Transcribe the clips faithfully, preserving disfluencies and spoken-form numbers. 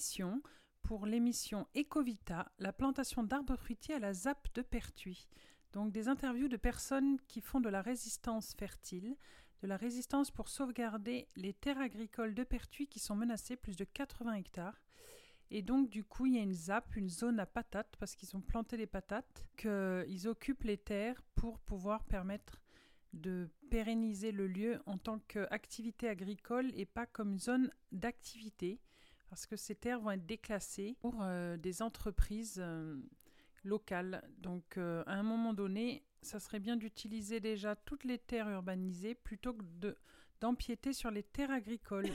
émission pour l'émission Ecovita, la plantation d'arbres fruitiers à la Z A P de Pertuis. Donc des interviews de personnes qui font de la résistance fertile, de la résistance pour sauvegarder les terres agricoles de Pertuis qui sont menacées, plus de quatre-vingts hectares. Et donc du coup, il y a une Z A P, une zone à patates, parce qu'ils ont planté des patates, qu'ils occupent les terres pour pouvoir permettre de pérenniser le lieu en tant qu'activité agricole et pas comme zone d'activité, parce que ces terres vont être déclassées pour euh, des entreprises euh, locales. Donc euh, à un moment donné, ça serait bien d'utiliser déjà toutes les terres urbanisées plutôt que de, d'empiéter sur les terres agricoles.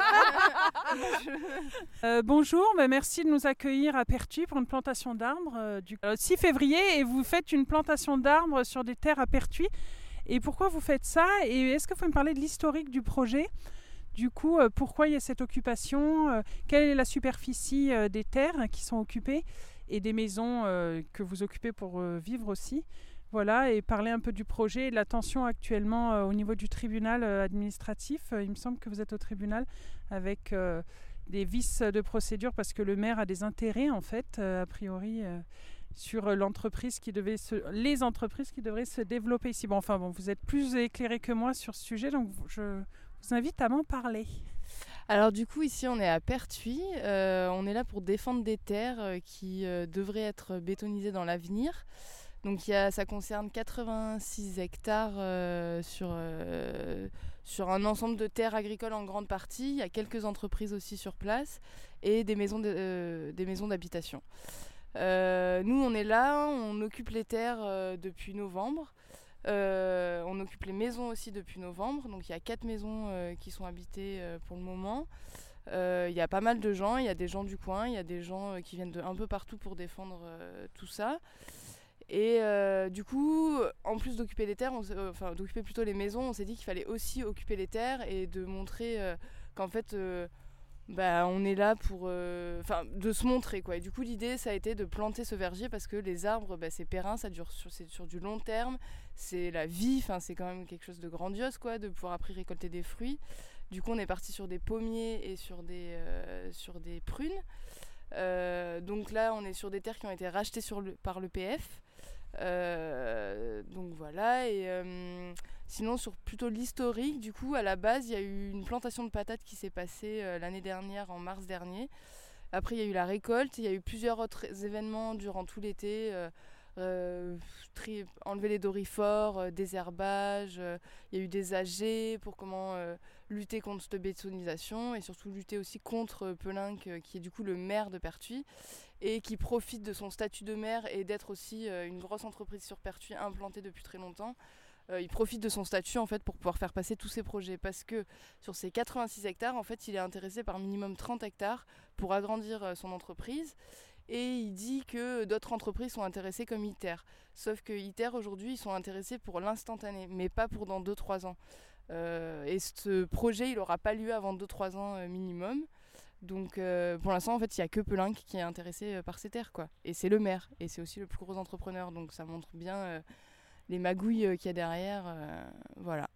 euh, bonjour, bah merci de nous accueillir à Pertuis pour une plantation d'arbres euh, du euh, six février, et vous faites une plantation d'arbres sur des terres à Pertuis. Et pourquoi vous faites ça? Et est-ce que vous pouvez me parler de l'historique du projet? Du coup, euh, pourquoi il y a cette occupation? euh, Quelle est la superficie euh, des terres qui sont occupées et des maisons euh, que vous occupez pour euh, vivre aussi? Voilà, et parler un peu du projet et de la tension actuellement euh, au niveau du tribunal euh, administratif. Euh, il me semble que vous êtes au tribunal avec euh, des vices de procédure parce que le maire a des intérêts, en fait, euh, a priori... Euh, sur l'entreprise qui devait se, les entreprises qui devraient se développer ici. Bon, enfin bon, vous êtes plus éclairé que moi sur ce sujet, donc je vous invite à m'en parler. Alors du coup, ici on est à Pertuis, euh, on est là pour défendre des terres euh, qui euh, devraient être bétonisées dans l'avenir. Donc il y a, ça concerne quatre-vingt-six hectares euh, sur, euh, sur un ensemble de terres agricoles en grande partie. Il y a quelques entreprises aussi sur place et des maisons, de, euh, des maisons d'habitation. Euh, nous on est là, on occupe les terres euh, depuis novembre, euh, on occupe les maisons aussi depuis novembre, donc il y a quatre maisons euh, qui sont habitées euh, pour le moment. Euh, il y a pas mal de gens, il y a des gens du coin, il y a des gens euh, qui viennent de un peu partout pour défendre euh, tout ça. Et euh, du coup, en plus d'occuper les terres, on, euh, enfin d'occuper plutôt les maisons, on s'est dit qu'il fallait aussi occuper les terres et de montrer euh, qu'en fait... Euh, Bah, on est là pour euh, de se montrer quoi. Et du coup l'idée ça a été de planter ce verger parce que les arbres bah, c'est périn, ça dure sur, c'est sur du long terme, c'est la vie, c'est quand même quelque chose de grandiose quoi, de pouvoir après récolter des fruits. Du coup on est parti sur des pommiers et sur des, euh, sur des prunes. Euh, donc là on est sur des terres qui ont été rachetées sur le, par l'E P F. Euh, donc voilà, et euh, sinon sur plutôt l'historique, du coup à la base il y a eu une plantation de patates qui s'est passée euh, l'année dernière, en mars dernier. Après il y a eu la récolte, il y a eu plusieurs autres événements durant tout l'été, euh, euh, tri- enlever les doryphores, euh, désherbage, euh, il y a eu des A G pour comment euh, lutter contre cette bétonisation et surtout lutter aussi contre euh, Pelinck euh, qui est du coup le maire de Pertuis et qui profite de son statut de maire et d'être aussi euh, une grosse entreprise sur Pertuis implantée depuis très longtemps. Euh, il profite de son statut en fait pour pouvoir faire passer tous ses projets parce que sur ces quatre-vingt-six hectares en fait il est intéressé par minimum trente hectares pour agrandir euh, son entreprise. Et il dit que d'autres entreprises sont intéressées comme ITER. Sauf que ITER aujourd'hui ils sont intéressés pour l'instantané mais pas pour dans deux trois ans. Euh, et ce projet il n'aura pas lieu avant deux trois ans euh, minimum. Donc euh, pour l'instant en fait il n'y a que Pelinck qui est intéressé euh, par ces terres quoi. Et c'est le maire et c'est aussi le plus gros entrepreneur, donc ça montre bien euh, les magouilles euh, qu'il y a derrière, euh, voilà.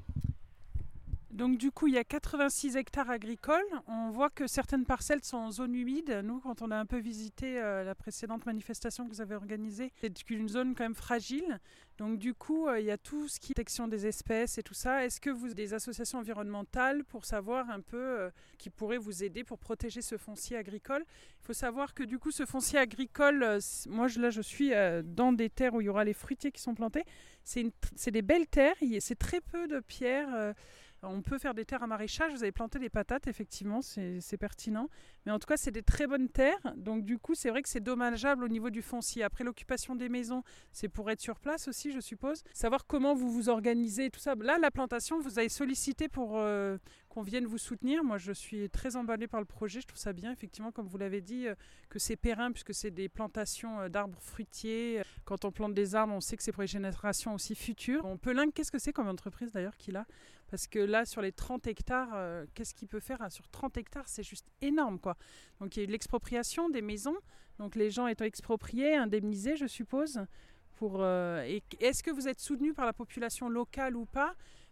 Donc du coup, il y a quatre-vingt-six hectares agricoles. On voit que certaines parcelles sont en zone humide. Nous, quand on a un peu visité euh, la précédente manifestation que vous avez organisée, c'est une zone quand même fragile. Donc du coup, euh, il y a tout ce qui est protection des espèces et tout ça. Est-ce que vous avez des associations environnementales pour savoir un peu euh, qui pourraient vous aider pour protéger ce foncier agricole? Il faut savoir que du coup, ce foncier agricole, euh, moi je, là je suis euh, dans des terres où il y aura les fruitiers qui sont plantés. C'est, une, c'est des belles terres, c'est très peu de pierres. Euh, On peut faire des terres à maraîchage, vous avez planté des patates, effectivement, c'est, c'est pertinent. Mais en tout cas, c'est des très bonnes terres. Donc du coup, c'est vrai que c'est dommageable au niveau du foncier. Après l'occupation des maisons, c'est pour être sur place aussi, je suppose. Savoir comment vous vous organisez et tout ça. Là, la plantation, vous avez sollicité pour euh, qu'on vienne vous soutenir. Moi, je suis très emballée par le projet. Je trouve ça bien, effectivement, comme vous l'avez dit, euh, que c'est périn, puisque c'est des plantations euh, d'arbres fruitiers. Quand on plante des arbres, on sait que c'est pour les générations aussi futures. Bon, Pelinck, qu'est-ce que c'est comme entreprise d'ailleurs qu'il a ? Parce que là, sur les trente hectares, euh, qu'est-ce qu'il peut faire hein, sur trente hectares, c'est juste énorme, quoi. Donc, il y a eu de l'expropriation des maisons. Donc, les gens étant expropriés, indemnisés, je suppose. Pour, euh, et est-ce que vous êtes soutenu par la population locale ou pas ?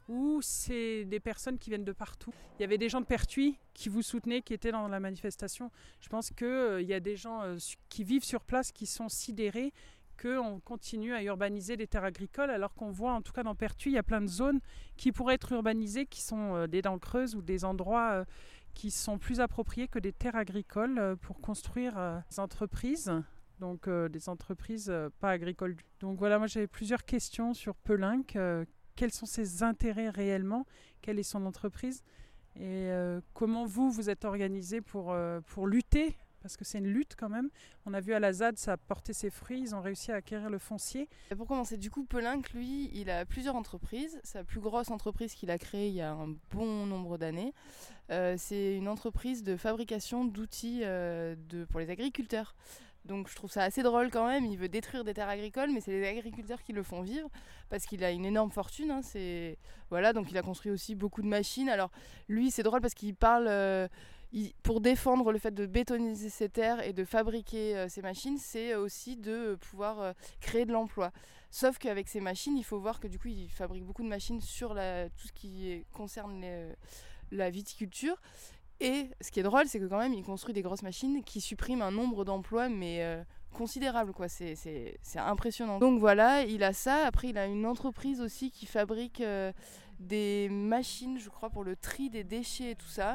ou c'est des personnes qui viennent de partout? Il y avait des gens de Pertuis qui vous soutenaient, qui étaient dans la manifestation. Je pense qu'il euh, y a des gens euh, qui vivent sur place qui sont sidérés qu'on continue à urbaniser des terres agricoles, alors qu'on voit, en tout cas dans Pertuis, il y a plein de zones qui pourraient être urbanisées, qui sont euh, des dents creuses ou des endroits euh, qui sont plus appropriés que des terres agricoles euh, pour construire euh, des entreprises, donc euh, des entreprises euh, pas agricoles. Donc voilà, moi j'avais plusieurs questions sur Pelinck. Euh, quels sont ses intérêts réellement? Quelle est son entreprise? Et euh, comment vous, vous êtes organisé pour, euh, pour lutter? Parce que c'est une lutte quand même. On a vu à la Z A D, ça a porté ses fruits. Ils ont réussi à acquérir le foncier. Et pour commencer, du coup, Pelinck, lui, il a plusieurs entreprises. Sa plus grosse entreprise qu'il a créée il y a un bon nombre d'années, euh, c'est une entreprise de fabrication d'outils euh, de, pour les agriculteurs. Donc je trouve ça assez drôle quand même. Il veut détruire des terres agricoles, mais c'est les agriculteurs qui le font vivre parce qu'il a une énorme fortune. Hein, c'est... Voilà, donc il a construit aussi beaucoup de machines. Alors lui, c'est drôle parce qu'il parle... Euh, Il, pour défendre le fait de bétoniser ces terres et de fabriquer euh, ces machines, c'est aussi de euh, pouvoir euh, créer de l'emploi. Sauf qu'avec ces machines, il faut voir que du coup, il fabrique beaucoup de machines sur la, tout ce qui est, concerne les, la viticulture. Et ce qui est drôle, c'est que quand même, il construit des grosses machines qui suppriment un nombre d'emplois, mais euh, considérable, quoi. C'est, c'est, c'est impressionnant. Donc voilà, il a ça. Après, il a une entreprise aussi qui fabrique euh, des machines, je crois, pour le tri des déchets et tout ça.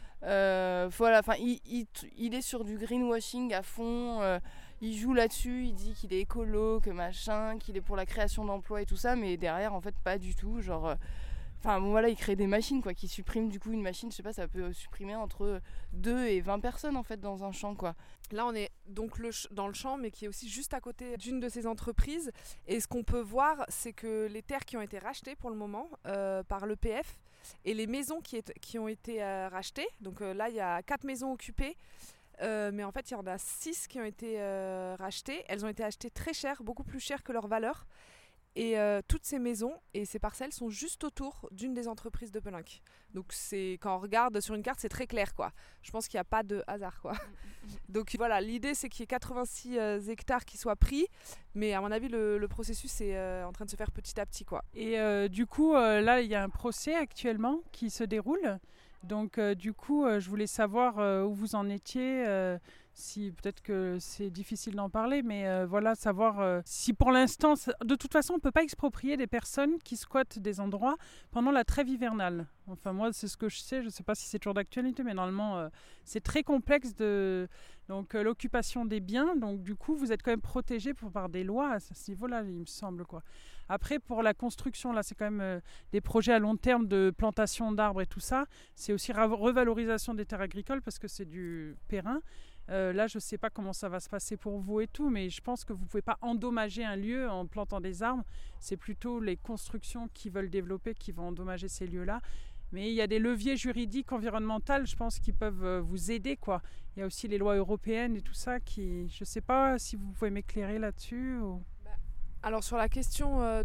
Euh, voilà, enfin, il, il, il est sur du greenwashing à fond. Euh, il joue là-dessus, il dit qu'il est écolo, que machin, qu'il est pour la création d'emplois et tout ça, mais derrière, en fait, pas du tout. Genre, enfin, euh, bon, voilà, il crée des machines, quoi, qui suppriment du coup une machine. Je sais pas, ça peut supprimer entre deux et vingt personnes en fait dans un champ, quoi. Là, on est donc le ch- dans le champ, mais qui est aussi juste à côté d'une de ces entreprises. Et ce qu'on peut voir, c'est que les terres qui ont été rachetées pour le moment euh, par l'E P F et les maisons qui, est, qui ont été euh, rachetées, donc euh, là, il y a quatre maisons occupées, euh, mais en fait, il y en a six qui ont été euh, rachetées. Elles ont été achetées très cher, beaucoup plus cher que leur valeur. Et euh, toutes ces maisons et ces parcelles sont juste autour d'une des entreprises de Pelinck. Donc c'est, quand on regarde sur une carte, c'est très clair, quoi. Je pense qu'il n'y a pas de hasard, quoi. Donc voilà, l'idée c'est qu'il y ait quatre-vingt-six euh, hectares qui soient pris, mais à mon avis le, le processus est euh, en train de se faire petit à petit, quoi. Et euh, du coup, euh, là, il y a un procès actuellement qui se déroule. Donc euh, du coup, euh, je voulais savoir euh, où vous en étiez. Euh, si peut-être que c'est difficile d'en parler, mais euh, voilà, savoir euh, si pour l'instant, de toute façon, on ne peut pas exproprier des personnes qui squattent des endroits pendant la trêve hivernale. Enfin, moi, c'est ce que je sais. Je ne sais pas si c'est toujours d'actualité, mais normalement, euh, c'est très complexe de donc euh, l'occupation des biens. Donc du coup, vous êtes quand même protégé pour, par des lois à ce niveau-là, il me semble, quoi. Après, pour la construction, là, c'est quand même euh, des projets à long terme de plantation d'arbres et tout ça. C'est aussi ra- revalorisation des terres agricoles parce que c'est du périn. Euh, là, je ne sais pas comment ça va se passer pour vous et tout, mais je pense que vous ne pouvez pas endommager un lieu en plantant des arbres. C'est plutôt les constructions qui veulent développer qui vont endommager ces lieux-là. Mais il y a des leviers juridiques, environnementaux, je pense, qui peuvent vous aider, quoi. Il y a aussi les lois européennes et tout ça qui... Je ne sais pas si vous pouvez m'éclairer là-dessus ou... Alors sur la question euh,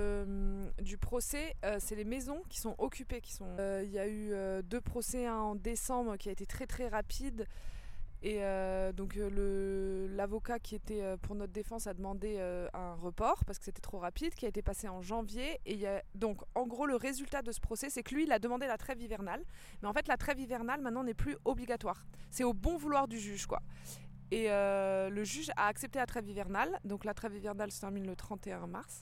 de, du procès, euh, c'est les maisons qui sont occupées. Qui sont, euh, il y a eu euh, deux procès, un en décembre qui a été très très rapide. Et euh, donc euh, le, l'avocat qui était euh, pour notre défense a demandé euh, un report parce que c'était trop rapide, qui a été passé en janvier. Et il y a, donc en gros le résultat de ce procès, c'est que lui il a demandé la trêve hivernale. Mais en fait la trêve hivernale maintenant n'est plus obligatoire. C'est au bon vouloir du juge, quoi. Et euh, le juge a accepté la trêve hivernale. Donc la trêve hivernale se termine le trente et un mars.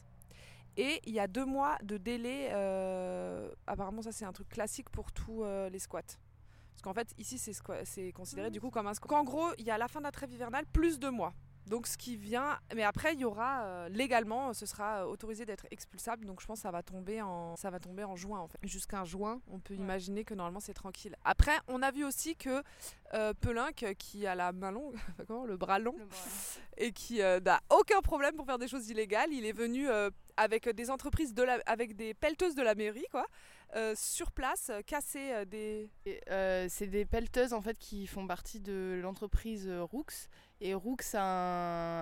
Et il y a deux mois de délai. Euh, apparemment ça c'est un truc classique pour tous euh, les squats. Parce qu'en fait, ici, c'est, squ- c'est considéré du coup comme un squat. En gros, il y a la fin de la trêve hivernale plus deux mois. Donc, ce qui vient. Mais après, il y aura euh, légalement, ce sera autorisé d'être expulsable. Donc, je pense que ça va tomber en, ça va tomber en juin, en fait. Jusqu'à juin, on peut ouais. imaginer que normalement, c'est tranquille. Après, on a vu aussi que euh, Pelinck, qui a la main longue, le bras long, le bras. et qui euh, n'a aucun problème pour faire des choses illégales, il est venu euh, avec des entreprises, de la, avec des pelleteuses de la mairie, quoi. Euh, sur place, euh, casser euh, des... Et, euh, c'est des pelleteuses en fait qui font partie de l'entreprise euh, Roux. Et Roux a un,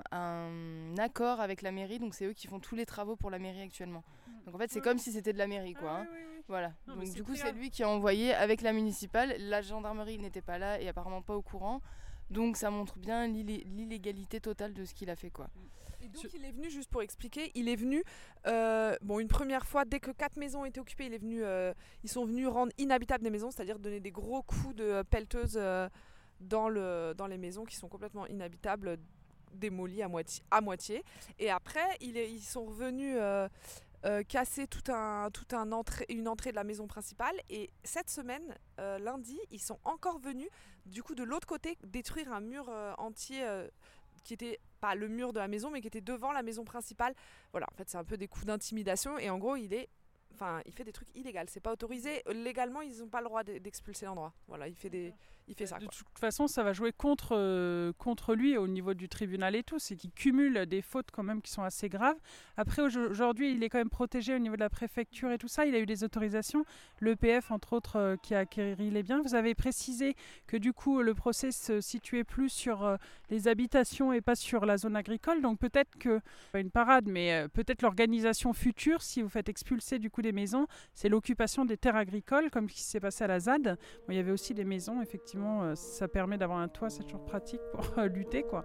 un accord avec la mairie, donc c'est eux qui font tous les travaux pour la mairie actuellement. Donc en fait c'est ouais. comme si c'était de la mairie, quoi. Ah, hein. oui, oui, oui. Voilà. Non, donc du coup c'est lui qui a envoyé avec la municipale. La gendarmerie n'était pas là et apparemment pas au courant. Donc ça montre bien l'illégalité totale de ce qu'il a fait, quoi. Et donc il est venu, juste pour expliquer, il est venu, euh, bon une première fois, dès que quatre maisons étaient occupées, il est venu, euh, ils sont venus rendre inhabitables des maisons, c'est-à-dire donner des gros coups de pelleteuse euh, dans, le, dans les maisons qui sont complètement inhabitables, démolies à moitié. À moitié. Et après, il est, ils sont revenus euh, euh, casser tout un, tout un entrée, une entrée de la maison principale. Et cette semaine, euh, lundi, ils sont encore venus, du coup de l'autre côté, détruire un mur euh, entier euh, qui était pas le mur de la maison, mais qui était devant la maison principale. Voilà, en fait, c'est un peu des coups d'intimidation. Et en gros, il est, enfin, il fait des trucs illégaux. C'est pas autorisé. Légalement, ils n'ont pas le droit d'expulser l'endroit. Voilà, il fait des, il fait ça. De Quoi. toute façon, ça va jouer contre, euh, contre lui au niveau du tribunal et tout. C'est qu'il cumule des fautes quand même qui sont assez graves. Après, aujourd'hui, il est quand même protégé au niveau de la préfecture et tout ça. Il a eu des autorisations. L'E P F, entre autres, euh, qui a acquéri les biens. Vous avez précisé que du coup, le procès se situait plus sur euh, les habitations et pas sur la zone agricole. Donc peut-être que, pas une parade, mais euh, peut-être l'organisation future, si vous faites expulser du coup des maisons, c'est l'occupation des terres agricoles, comme ce qui s'est passé à la Z A D. Bon, il y avait aussi des maisons, effectivement. Ça permet d'avoir un toit, c'est toujours pratique pour euh, lutter, quoi.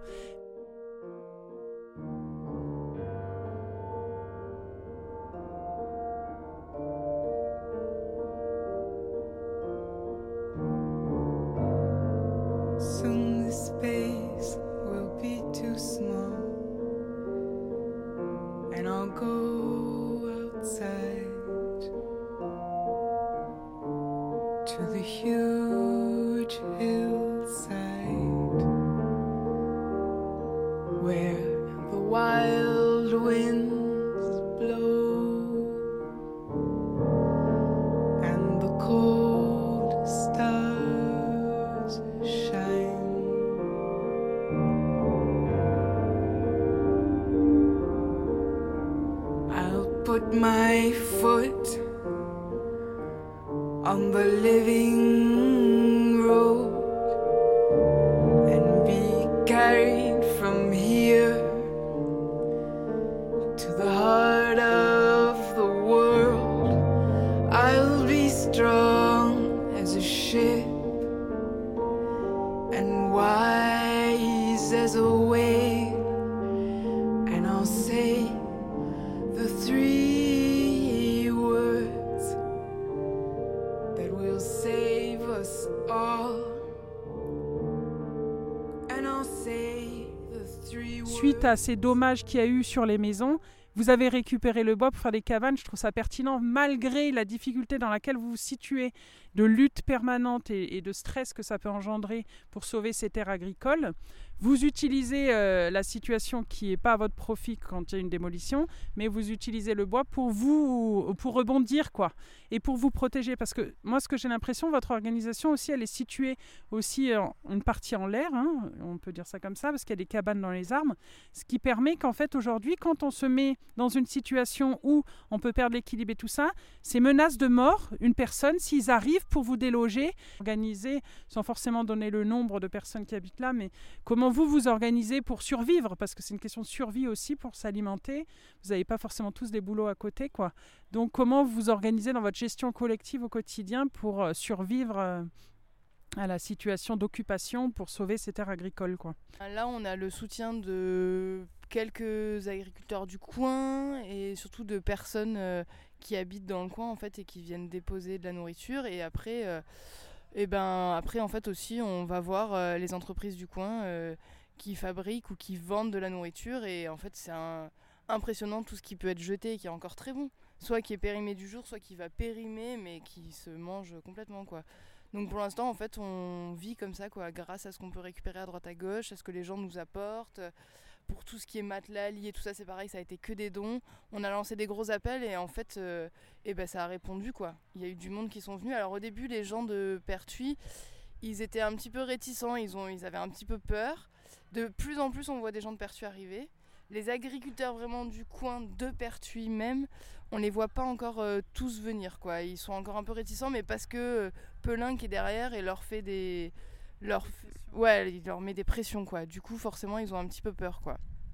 Soon the space will be too small, and I'll go outside to the huge hillside where the wild winds blow and the cold stars shine. I'll put my foot on the living road and be carried from here to the heart of the world. I'll be strong as a ship and wise as a whale, and I'll say the three words that will save us all. And I'll say the three words. Suite à ces dommages qu'il y a eu sur les maisons, vous avez récupéré le bois pour faire des cabanes. Je trouve ça pertinent, malgré la difficulté dans laquelle vous vous situez, de lutte permanente et, et de stress que ça peut engendrer pour sauver ces terres agricoles. Vous utilisez euh, la situation qui n'est pas à votre profit quand il y a une démolition, mais vous utilisez le bois pour vous, pour rebondir, quoi, et pour vous protéger. Parce que moi, ce que j'ai l'impression, votre organisation aussi, elle est située aussi en, une partie en l'air, hein, on peut dire ça comme ça, parce qu'il y a des cabanes dans les arbres, ce qui permet qu'en fait, aujourd'hui, quand on se met dans une situation où on peut perdre l'équilibre et tout ça, ces menaces de mort, une personne, s'ils arrivent pour vous déloger, organiser, sans forcément donner le nombre de personnes qui habitent là, mais comment vous vous organisez pour survivre, parce que c'est une question de survie aussi pour s'alimenter. Vous n'avez pas forcément tous des boulots à côté, quoi. Donc comment vous vous organisez dans votre gestion collective au quotidien pour euh, survivre euh, à la situation d'occupation, pour sauver ces terres agricoles, quoi. Là, on a le soutien de quelques agriculteurs du coin et surtout de personnes euh, qui habitent dans le coin, en fait, et qui viennent déposer de la nourriture. Et après... Euh, Et ben après en fait aussi on va voir euh, les entreprises du coin euh, qui fabriquent ou qui vendent de la nourriture, et en fait c'est un, impressionnant tout ce qui peut être jeté et qui est encore très bon, soit qui est périmé du jour, soit qui va périmer mais qui se mange complètement, quoi. Donc pour l'instant en fait on vit comme ça, quoi, grâce à ce qu'on peut récupérer à droite à gauche, à ce que les gens nous apportent. Pour tout ce qui est matelas, lits et tout ça, c'est pareil, ça a été que des dons. On a lancé des gros appels et en fait, euh, et ben, ça a répondu, quoi. Il y a eu du monde qui sont venus. Alors au début, les gens de Pertuis, ils étaient un petit peu réticents, ils, ont, ils avaient un petit peu peur. De plus en plus, on voit des gens de Pertuis arriver. Les agriculteurs vraiment du coin de Pertuis même, on les voit pas encore euh, tous venir, quoi. Ils sont encore un peu réticents, mais parce que euh, Pelin qui est derrière et leur fait des... Leur... Ouais, il leur met des pressions, quoi. Du coup, forcément, ils ont un petit peu peur, quoi.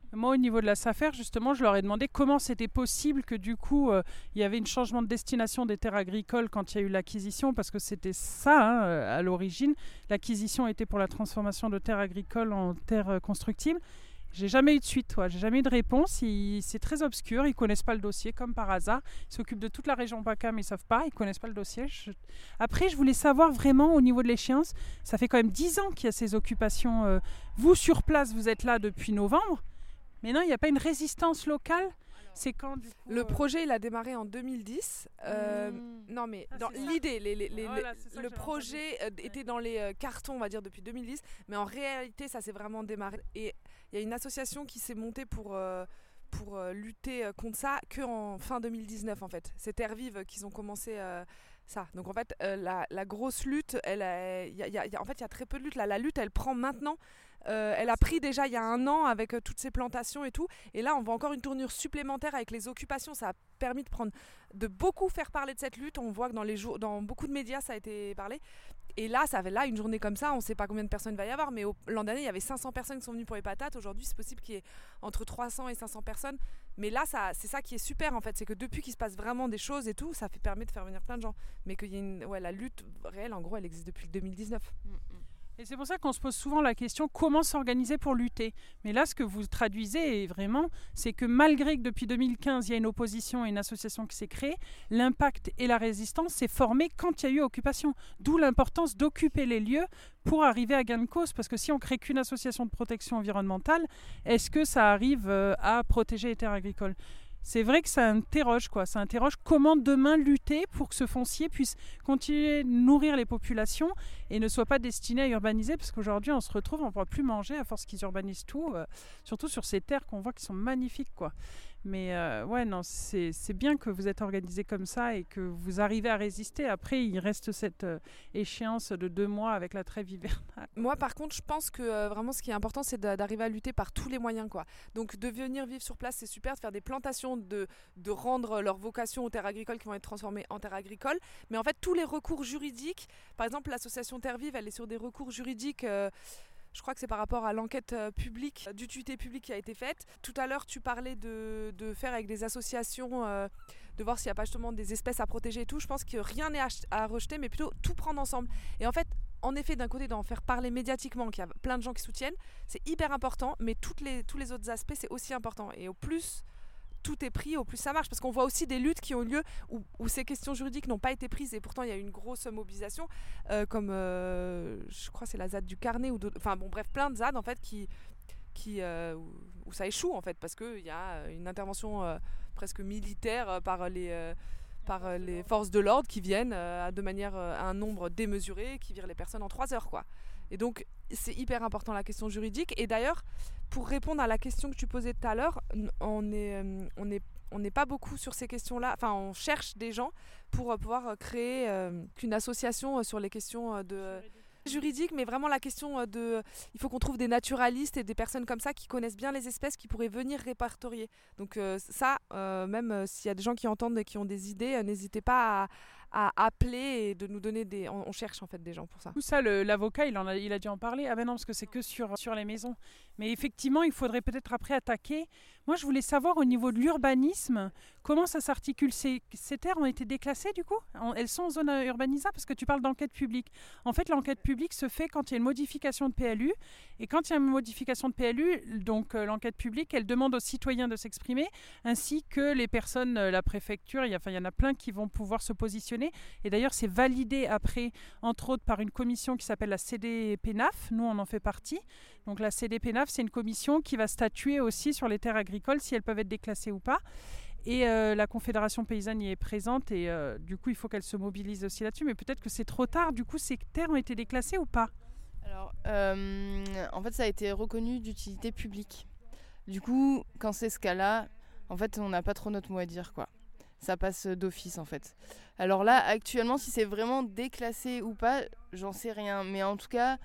Moi, au niveau de la SAFER, justement, je leur ai demandé comment c'était possible que du coup, euh, il y avait un changement de destination des terres agricoles quand il y a eu l'acquisition, parce que c'était ça hein, à l'origine. L'acquisition était pour la transformation de terres agricoles en terres constructibles. J'ai jamais eu de suite, ouais. J'ai jamais eu de réponse. Ils, c'est très obscur, ils connaissent pas le dossier, comme par hasard. Ils s'occupent de toute la région PACA, mais ils savent pas, ils connaissent pas le dossier. Je... Après, je voulais savoir vraiment au niveau de l'échéance. Ça fait quand même dix ans qu'il y a ces occupations. Euh, vous, sur place, vous êtes là depuis novembre. Mais non, il n'y a pas une résistance locale. C'est quand du coup, Le euh... projet, il a démarré en deux mille dix. Euh, mmh. Non, mais ah, dans l'idée, les, les, les, voilà, les, le projet euh, était dans les euh, cartons, on va dire, depuis deux mille dix. Mais en réalité, ça s'est vraiment démarré. Et il y a une association qui s'est montée pour, euh, pour euh, lutter contre ça qu'en fin deux mille dix-neuf, en fait. C'est Terre Vive qu'ils ont commencé... Euh, ça. Donc en fait, euh, la, la grosse lutte, elle, elle, y a, y a, y a, en fait, il y a très peu de lutte. Là, la lutte, elle prend maintenant. Euh, elle a pris déjà il y a un an avec euh, toutes ces plantations et tout. Et là, on voit encore une tournure supplémentaire avec les occupations. Ça a permis de prendre, de beaucoup faire parler de cette lutte. On voit que dans, les jours, dans beaucoup de médias, ça a été parlé. Et là, ça avait là une journée comme ça, on ne sait pas combien de personnes il va y avoir, mais au, l'an dernier, il y avait cinq cents personnes qui sont venues pour les patates. Aujourd'hui, c'est possible qu'il y ait entre trois cents et cinq cents personnes. Mais là, ça, c'est ça qui est super en fait, c'est que depuis qu'il se passe vraiment des choses et tout, ça fait, permet de faire venir plein de gens. Mais qu'il y ait une, ouais, la lutte réelle, en gros, elle existe depuis deux mille dix-neuf. Mmh. Et c'est pour ça qu'on se pose souvent la question comment s'organiser pour lutter. Mais là, ce que vous traduisez vraiment, c'est que malgré que depuis deux mille quinze, il y a une opposition et une association qui s'est créée, l'impact et la résistance s'est formé quand il y a eu occupation. D'où l'importance d'occuper les lieux pour arriver à gain de cause. Parce que si on crée qu'une association de protection environnementale, est-ce que ça arrive à protéger les terres agricoles ? C'est vrai que ça interroge, quoi. Ça interroge comment demain lutter pour que ce foncier puisse continuer de nourrir les populations et ne soit pas destiné à urbaniser, parce qu'aujourd'hui on se retrouve, on ne pourra plus manger à force qu'ils urbanisent tout, euh, surtout sur ces terres qu'on voit qui sont magnifiques, quoi. Mais euh, ouais, non, c'est, c'est bien que vous êtes organisé comme ça et que vous arrivez à résister. Après, il reste cette euh, échéance de deux mois avec la trêve hivernale. Moi, par contre, je pense que euh, vraiment ce qui est important, c'est d'arriver à lutter par tous les moyens, quoi. Donc, de venir vivre sur place, c'est super, de faire des plantations, de, de rendre leur vocation aux terres agricoles qui vont être transformées en terres agricoles. Mais en fait, tous les recours juridiques, par exemple, l'association Terre Vive, elle est sur des recours juridiques... Euh, Je crois que c'est par rapport à l'enquête publique, d'utilité publique qui a été faite. Tout à l'heure, tu parlais de, de faire avec des associations, euh, de voir s'il n'y a pas justement des espèces à protéger et tout. Je pense que rien n'est à, à rejeter, mais plutôt tout prendre ensemble. Et en fait, en effet, d'un côté, d'en faire parler médiatiquement, qu'il y a plein de gens qui soutiennent, c'est hyper important, mais toutes les, tous les autres aspects, c'est aussi important. Et au plus tout est pris, au plus ça marche. Parce qu'on voit aussi des luttes qui ont lieu où, où ces questions juridiques n'ont pas été prises et pourtant il y a eu une grosse mobilisation, euh, comme euh, je crois que c'est la Z A D du Carnet, ou enfin bon bref, plein de Z A D en fait qui, qui, euh, où, où ça échoue en fait, parce qu'il y a une intervention euh, presque militaire par les... Euh, par les forces de l'ordre qui viennent euh, de manière euh, à un nombre démesuré, qui virent les personnes en trois heures, quoi. Et donc, c'est hyper important la question juridique. Et d'ailleurs, pour répondre à la question que tu posais tout à l'heure, on est, euh, on est, on n'est pas beaucoup sur ces questions-là. Enfin, on cherche des gens pour euh, pouvoir créer euh, une association sur les questions de... juridique, mais vraiment la question de... Il faut qu'on trouve des naturalistes et des personnes comme ça qui connaissent bien les espèces, qui pourraient venir répertorier. Donc euh, ça, euh, même euh, s'il y a des gens qui entendent et qui ont des idées, euh, n'hésitez pas à, à appeler et de nous donner des... On, on cherche en fait des gens pour ça. Tout ça, le, l'avocat, il, en a, il a dû en parler. Ah ben non, parce que c'est que sur, sur les maisons. Mais effectivement, il faudrait peut-être après attaquer. Moi, je voulais savoir au niveau de l'urbanisme, comment ça s'articule. Ces, ces terres ont été déclassées du coup ? Elles sont en zone urbanisable parce que tu parles d'enquête publique. En fait, l'enquête publique se fait quand il y a une modification de P L U. Et quand il y a une modification de P L U, donc euh, l'enquête publique, elle demande aux citoyens de s'exprimer, ainsi que les personnes, euh, la préfecture, il y, a, enfin, il y en a plein qui vont pouvoir se positionner. Et d'ailleurs, c'est validé après, entre autres, par une commission qui s'appelle la C D P N A F. Nous, on en fait partie. Donc la C D P N A F, c'est une commission qui va statuer aussi sur les terres agricoles, si elles peuvent être déclassées ou pas. Et euh, la Confédération paysanne y est présente et euh, du coup, il faut qu'elle se mobilise aussi là-dessus. Mais peut-être que c'est trop tard. Du coup, ces terres ont été déclassées ou pas ? Alors, euh, en fait, ça a été reconnu d'utilité publique. Du coup, quand c'est ce cas-là, en fait, on n'a pas trop notre mot à dire, quoi. Ça passe d'office, en fait. Alors là, actuellement, si c'est vraiment déclassé ou pas, j'en sais rien. Mais en tout cas...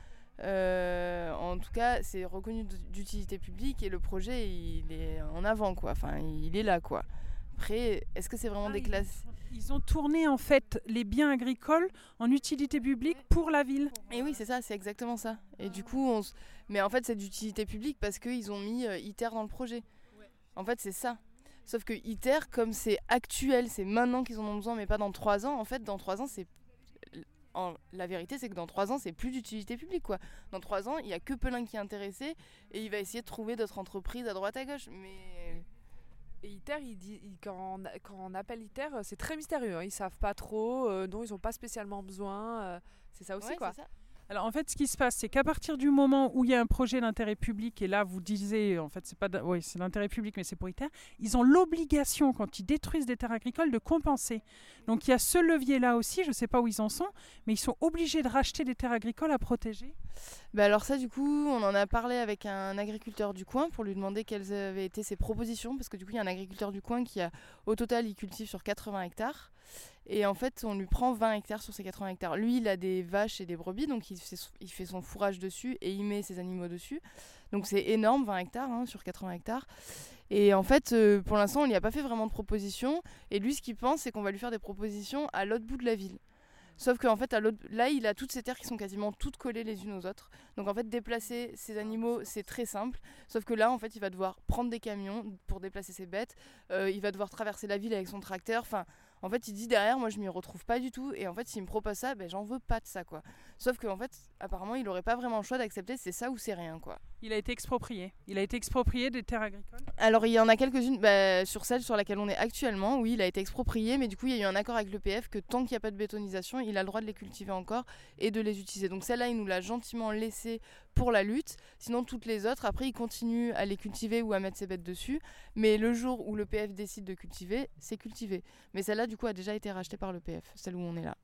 Euh, en tout cas, c'est reconnu d'utilité publique et le projet, il est en avant, quoi. Enfin, il est là, quoi. Après, est-ce que c'est vraiment ah, déclassé ? Ils ont tourné en fait les biens agricoles en utilité publique pour la ville. Et oui, c'est ça, c'est exactement ça. Et du coup, on s- mais en fait, c'est d'utilité publique parce qu'ils ont mis euh, ITER dans le projet. En fait, c'est ça. Sauf que ITER, comme c'est actuel, c'est maintenant qu'ils en ont besoin, mais pas dans trois ans. En fait, dans trois ans, c'est en- la vérité, c'est que dans trois ans, c'est plus d'utilité publique, quoi. Dans trois ans, il y a que Pelin qui est intéressé et il va essayer de trouver d'autres entreprises à droite à gauche. Mais Et ITER, il dit, il- quand, on, quand on appelle ITER, euh, c'est très mystérieux. Hein. Ils savent pas trop, euh, dont ils n'ont pas spécialement besoin. euh, c'est ça aussi, ouais, quoi. c'est ça. Alors en fait, ce qui se passe, c'est qu'à partir du moment où il y a un projet d'intérêt public, et là vous disiez, en fait, c'est pas, d- oui, c'est d'intérêt public, mais c'est pour ITER, ils ont l'obligation, quand ils détruisent des terres agricoles, de compenser. Donc il y a ce levier-là aussi, je ne sais pas où ils en sont, mais ils sont obligés de racheter des terres agricoles à protéger. Bah alors ça, du coup, on en a parlé avec un agriculteur du coin pour lui demander quelles avaient été ses propositions, parce que du coup, il y a un agriculteur du coin qui a, au total, il cultive sur quatre-vingts hectares. Et en fait, on lui prend vingt hectares sur ces quatre-vingts hectares. Lui, il a des vaches et des brebis, donc il fait, il fait son fourrage dessus et il met ses animaux dessus. Donc c'est énorme, vingt hectares hein, sur quatre-vingts hectares. Et en fait, euh, pour l'instant, on lui a pas fait vraiment de propositions. Et lui, ce qu'il pense, c'est qu'on va lui faire des propositions à l'autre bout de la ville. Sauf qu'en fait, à l'autre- là, il a toutes ces terres qui sont quasiment toutes collées les unes aux autres. Donc en fait, déplacer ces animaux, c'est très simple. Sauf que là, en fait, il va devoir prendre des camions pour déplacer ses bêtes. Euh, il va devoir traverser la ville avec son tracteur. Enfin, en fait, il dit derrière, moi, je m'y retrouve pas du tout. Et en fait, s'il me propose ça, ben, j'en veux pas de ça, quoi. Sauf qu'en fait, apparemment, il aurait pas vraiment le choix d'accepter. C'est ça ou c'est rien, quoi. Il a été exproprié. Il a été exproprié des terres agricoles. Alors il y en a quelques-unes, bah, sur celle sur laquelle on est actuellement, oui, il a été exproprié, mais du coup il y a eu un accord avec l'E P F que tant qu'il n'y a pas de bétonisation, il a le droit de les cultiver encore et de les utiliser. Donc celle-là, il nous l'a gentiment laissée pour la lutte, sinon toutes les autres, après il continue à les cultiver ou à mettre ses bêtes dessus, mais le jour où l'E P F décide de cultiver, c'est cultivé. Mais celle-là du coup a déjà été rachetée par l'E P F, celle où on est là.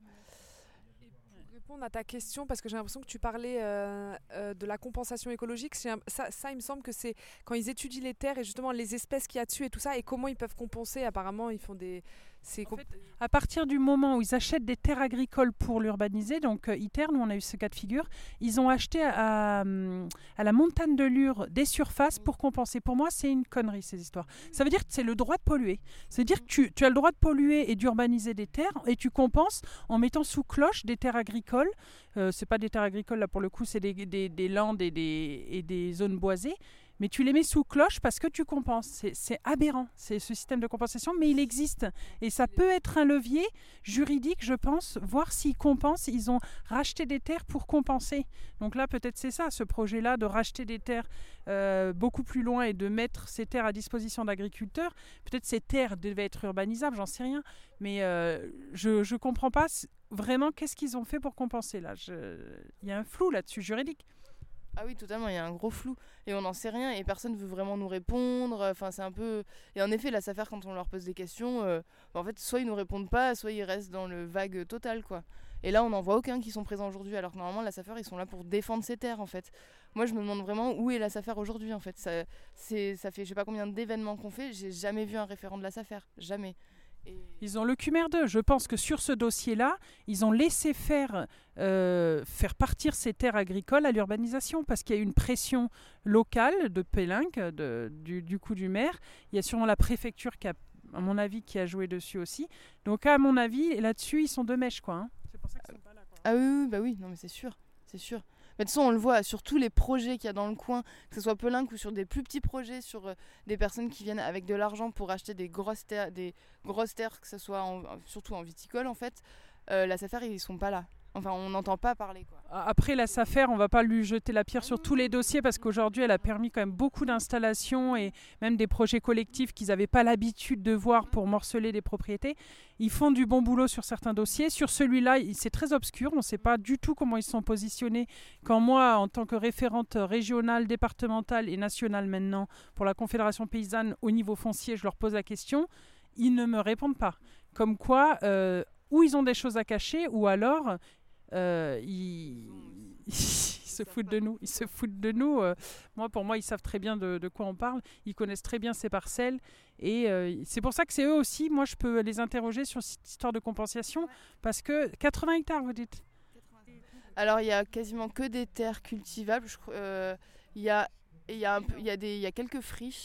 Répondre à ta question, parce que j'ai l'impression que tu parlais euh, euh, de la compensation écologique. J'ai un- Ça, ça, il me semble que c'est quand ils étudient les terres et justement les espèces qu'il y a dessus et tout ça, et comment ils peuvent compenser. Apparemment, ils font des... C'est En comp- fait, à partir du moment où ils achètent des terres agricoles pour l'urbaniser, donc euh, ITER, nous on a eu ce cas de figure, ils ont acheté à, hum, à la montagne de Lure des surfaces pour compenser. Pour moi, c'est une connerie ces histoires. Ça veut dire que c'est le droit de polluer. Ça veut dire que tu, tu as le droit de polluer et d'urbaniser des terres et tu compenses en mettant sous cloche des terres agricoles. Euh, c'est pas des terres agricoles là pour le coup, c'est des, des, des landes et des, et des zones boisées. Mais tu les mets sous cloche parce que tu compenses. C'est, c'est aberrant, c'est ce système de compensation, mais il existe. Et ça peut être un levier juridique, je pense, voir s'ils compensent. Ils ont racheté des terres pour compenser. Donc là, peut-être c'est ça, ce projet-là, de racheter des terres euh, beaucoup plus loin et de mettre ces terres à disposition d'agriculteurs. Peut-être ces terres devaient être urbanisables, j'en sais rien. Mais euh, je ne comprends pas vraiment qu'est-ce qu'ils ont fait pour compenser là. Je... Il y a un flou là-dessus, juridique. Ah oui, totalement, il y a un gros flou et on n'en sait rien et personne ne veut vraiment nous répondre. Enfin, c'est un peu. Et en effet, la S A F E R, quand on leur pose des questions, euh, bah, en fait, soit ils nous répondent pas, soit ils restent dans le vague total, quoi. Et là, on n'en voit aucun qui sont présents aujourd'hui, alors que normalement, la S A F E R, ils sont là pour défendre ces terres, en fait. Moi, je me demande vraiment où est la S A F E R aujourd'hui, en fait. Ça, c'est, ça fait je sais pas combien d'événements qu'on fait, j'ai jamais vu un référent de la S A F E R, jamais. Et... Ils ont le cul merdeux. Je pense que sur ce dossier-là, ils ont laissé faire, euh, faire partir ces terres agricoles à l'urbanisation parce qu'il y a eu une pression locale de Pélinck, de, du, du coup du maire. Il y a sûrement la préfecture qui a, à mon avis, qui a joué dessus aussi. Donc à mon avis, là-dessus, ils sont de mèche, quoi. Hein. C'est pour ça qu'ils sont pas là, quoi. Ah oui, oui, bah oui, non mais c'est sûr, c'est sûr. Mais de toute façon, on le voit sur tous les projets qu'il y a dans le coin, que ce soit Pélinck ou sur des plus petits projets, sur euh, des personnes qui viennent avec de l'argent pour acheter des grosses terres, des grosses terres, que ce soit en, surtout en viticole en fait, euh, la S A F E R, ils sont pas là. Enfin, on n'entend pas parler, quoi. Après, la S A F E R, on ne va pas lui jeter la pierre sur tous les dossiers parce qu'aujourd'hui, elle a permis quand même beaucoup d'installations et même des projets collectifs qu'ils n'avaient pas l'habitude de voir pour morceler des propriétés. Ils font du bon boulot sur certains dossiers. Sur celui-là, c'est très obscur. On ne sait pas du tout comment ils sont positionnés. Quand moi, en tant que référente régionale, départementale et nationale maintenant pour la Confédération paysanne au niveau foncier, je leur pose la question, ils ne me répondent pas. Comme quoi, euh, ou ils ont des choses à cacher ou alors... Euh, ils... ils se foutent de nous. Ils se foutent de nous. Euh, moi, pour moi, ils savent très bien de, de quoi on parle. Ils connaissent très bien ces parcelles. Et euh, c'est pour ça que c'est eux aussi. Moi, je peux les interroger sur cette histoire de compensation. Parce que quatre-vingts hectares, vous dites. Alors, il y a quasiment que des terres cultivables. Je crois, euh, il y a, il y a un peu, il y a des, il y a quelques friches.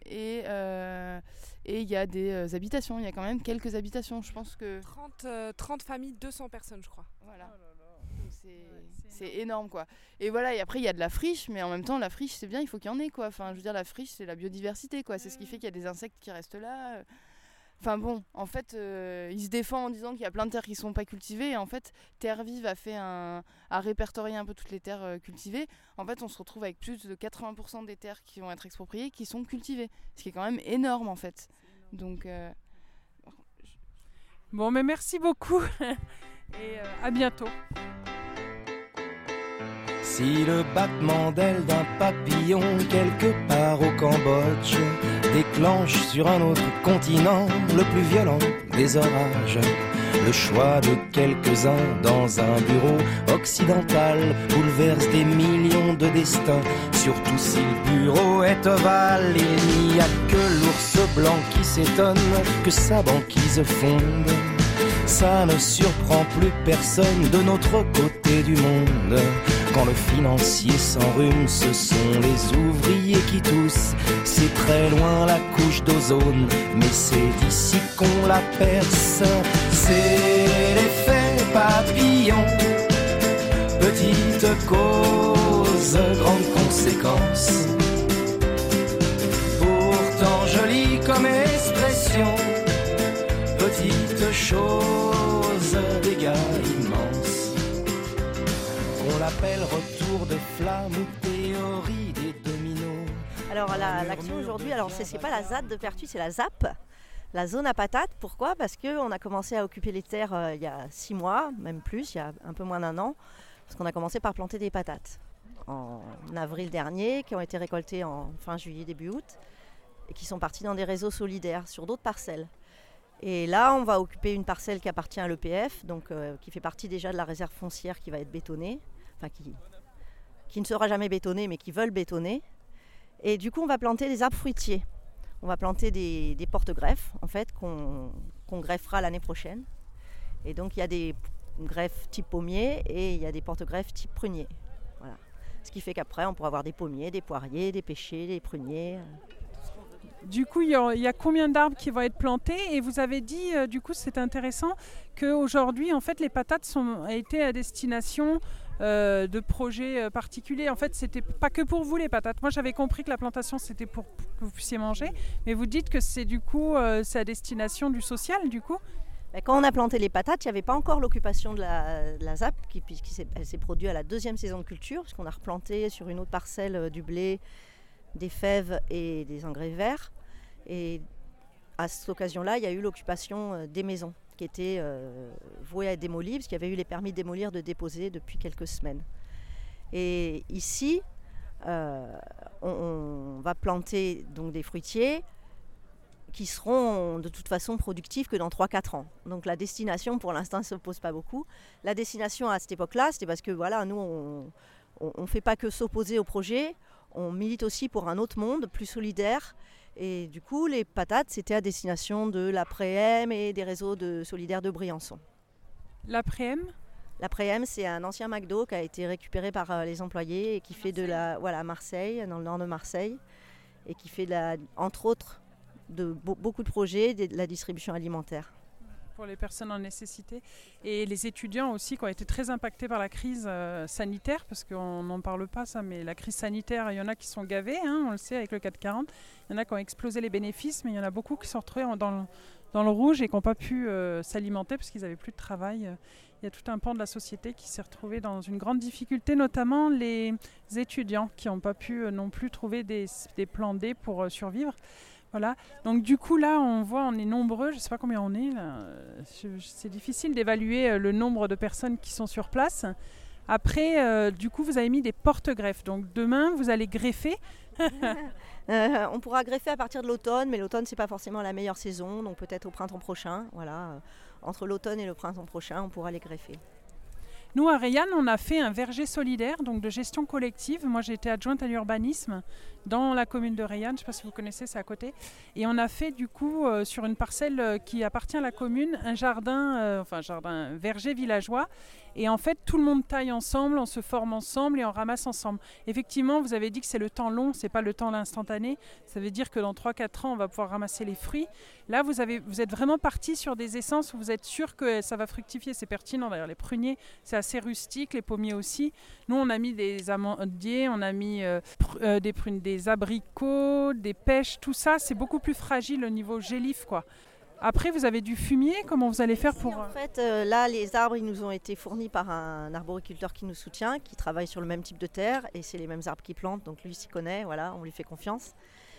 et euh, et il y a des euh, habitations. Il y a quand même quelques habitations. Je pense que trente, euh, trente familles, deux cents personnes, je crois. voilà. Donc c'est, ouais, c'est énorme quoi. Et voilà, et après il y a de la friche, mais en même temps la friche c'est bien, il faut qu'il y en ait quoi. Enfin, je veux dire, la friche c'est la biodiversité quoi. C'est ce qui fait qu'il y a des insectes qui restent là. Enfin bon, en fait, euh, il se défend en disant qu'il y a plein de terres qui ne sont pas cultivées. Et en fait, Terre Vive a fait un, a répertorié un peu toutes les terres euh, cultivées. En fait, on se retrouve avec plus de quatre-vingts pour cent des terres qui vont être expropriées qui sont cultivées, ce qui est quand même énorme en fait. Donc, euh... bon, mais merci beaucoup et euh, à bientôt. Si le battement d'aile d'un papillon quelque part au Cambodge déclenche sur un autre continent le plus violent des orages, le choix de quelques-uns dans un bureau occidental bouleverse des millions de destins, surtout si le bureau est ovale. Il n'y a que l'ours blanc qui s'étonne que sa banquise fonde. Ça ne surprend plus personne de notre côté du monde. Quand le financier s'enrhume, ce sont les ouvriers qui toussent. C'est très loin la couche d'ozone, mais c'est d'ici qu'on la perce. C'est l'effet papillon, petite cause, grande conséquence. Pourtant jolie comme expression, petite chose, dégâts immenses. On l'appelle retour de flamme ou théorie des dominos. Alors la, l'action aujourd'hui, alors c'est, c'est pas la Z A D de Pertuis, c'est la Z A P, la zone à patates. Pourquoi ? Parce qu'on a commencé à occuper les terres euh, il y a six mois, même plus, il y a un peu moins d'un an, parce qu'on a commencé par planter des patates en avril dernier, qui ont été récoltées en fin juillet, début août, et qui sont parties dans des réseaux solidaires sur d'autres parcelles. Et là, on va occuper une parcelle qui appartient à l'E P F, donc euh, qui fait partie déjà de la réserve foncière qui va être bétonnée, enfin qui, qui ne sera jamais bétonnée, mais qui veulent bétonner. Et du coup, on va planter des arbres fruitiers. On va planter des, des porte-greffes, en fait, qu'on, qu'on greffera l'année prochaine. Et donc, il y a des greffes type pommier et il y a des porte-greffes type prunier. Voilà. Ce qui fait qu'après, on pourra avoir des pommiers, des poiriers, des pêchers, des pruniers. Du coup, il y, a, il y a combien d'arbres qui vont être plantés ? Et vous avez dit, euh, du coup, c'est intéressant, qu'aujourd'hui, en fait, les patates sont, étaient à destination euh, de projets euh, particuliers. En fait, c'était pas que pour vous, les patates. Moi, j'avais compris que la plantation, c'était pour, pour que vous puissiez manger. Mais vous dites que c'est, du coup, euh, c'est à destination du social, du coup ? Quand on a planté les patates, il n'y avait pas encore l'occupation de la, de la Z A P, qui, qui s'est, elle s'est produite à la deuxième saison de culture, parce qu'on a replanté sur une autre parcelle euh, du blé, des fèves et des engrais verts. Et à cette occasion-là, il y a eu l'occupation des maisons qui étaient euh, vouées à être démolies, parce qu'il y avait eu les permis de démolir de déposer depuis quelques semaines. Et ici, euh, on, on va planter donc des fruitiers qui seront de toute façon productifs que dans trois à quatre ans. Donc la destination, pour l'instant, ne se pose pas beaucoup. La destination à cette époque-là, c'était parce que voilà, nous, on ne fait pas que s'opposer au projet, on milite aussi pour un autre monde plus solidaire. Et du coup, les patates, c'était à destination de l'Après-M et des réseaux de solidaires de Briançon. L'Après-M ? L'Après-M, c'est un ancien McDo qui a été récupéré par les employés et qui fait de la, voilà, à Marseille, dans le nord de Marseille, et qui fait, de la, entre autres, de beaucoup de projets, de la distribution alimentaire. Pour les personnes en nécessité. Et les étudiants aussi qui ont été très impactés par la crise euh, sanitaire, parce qu'on n'en parle pas ça, mais la crise sanitaire, il y en a qui sont gavés, hein, on le sait avec le quatre quarante, il y en a qui ont explosé les bénéfices, mais il y en a beaucoup qui sont retrouvés dans le, dans le rouge et qui n'ont pas pu euh, s'alimenter parce qu'ils n'avaient plus de travail. Il y a tout un pan de la société qui s'est retrouvé dans une grande difficulté, notamment les étudiants qui n'ont pas pu euh, non plus trouver des, des plans D pour euh, survivre. Voilà. Donc du coup là on voit on est nombreux, je ne sais pas combien on est là. C'est difficile d'évaluer le nombre de personnes qui sont sur place. Après euh, du coup vous avez mis des porte-greffes, donc demain vous allez greffer. euh, on pourra greffer à partir de l'automne, mais l'automne c'est pas forcément la meilleure saison, donc peut-être au printemps prochain. Voilà. Entre l'automne et le printemps prochain on pourra les greffer. Nous, à Reillanne, on a fait un verger solidaire, donc de gestion collective. Moi, j'ai été adjointe à l'urbanisme dans la commune de Reillanne, je ne sais pas si vous connaissez, c'est à côté. Et on a fait du coup euh, sur une parcelle euh, qui appartient à la commune, un jardin, euh, enfin jardin, un verger villageois. Et en fait, tout le monde taille ensemble, on se forme ensemble et on ramasse ensemble. Effectivement, vous avez dit que c'est le temps long, c'est pas le temps instantané. Ça veut dire que dans trois quatre ans, on va pouvoir ramasser les fruits. Là, vous, avez, vous êtes vraiment parti sur des essences où vous êtes sûr que ça va fructifier. C'est pertinent. D'ailleurs, les pruniers, c'est assez rustique, les pommiers aussi. Nous, on a mis des amandiers, on a mis euh, pr- euh, des prunes, des abricots, des pêches. Tout ça, c'est beaucoup plus fragile au niveau gélif, quoi. Après, vous avez du fumier, comment vous allez faire pour... En fait, euh, là, les arbres, ils nous ont été fournis par un arboriculteur qui nous soutient, qui travaille sur le même type de terre, et c'est les mêmes arbres qu'il plante, donc lui s'y connaît, voilà, on lui fait confiance.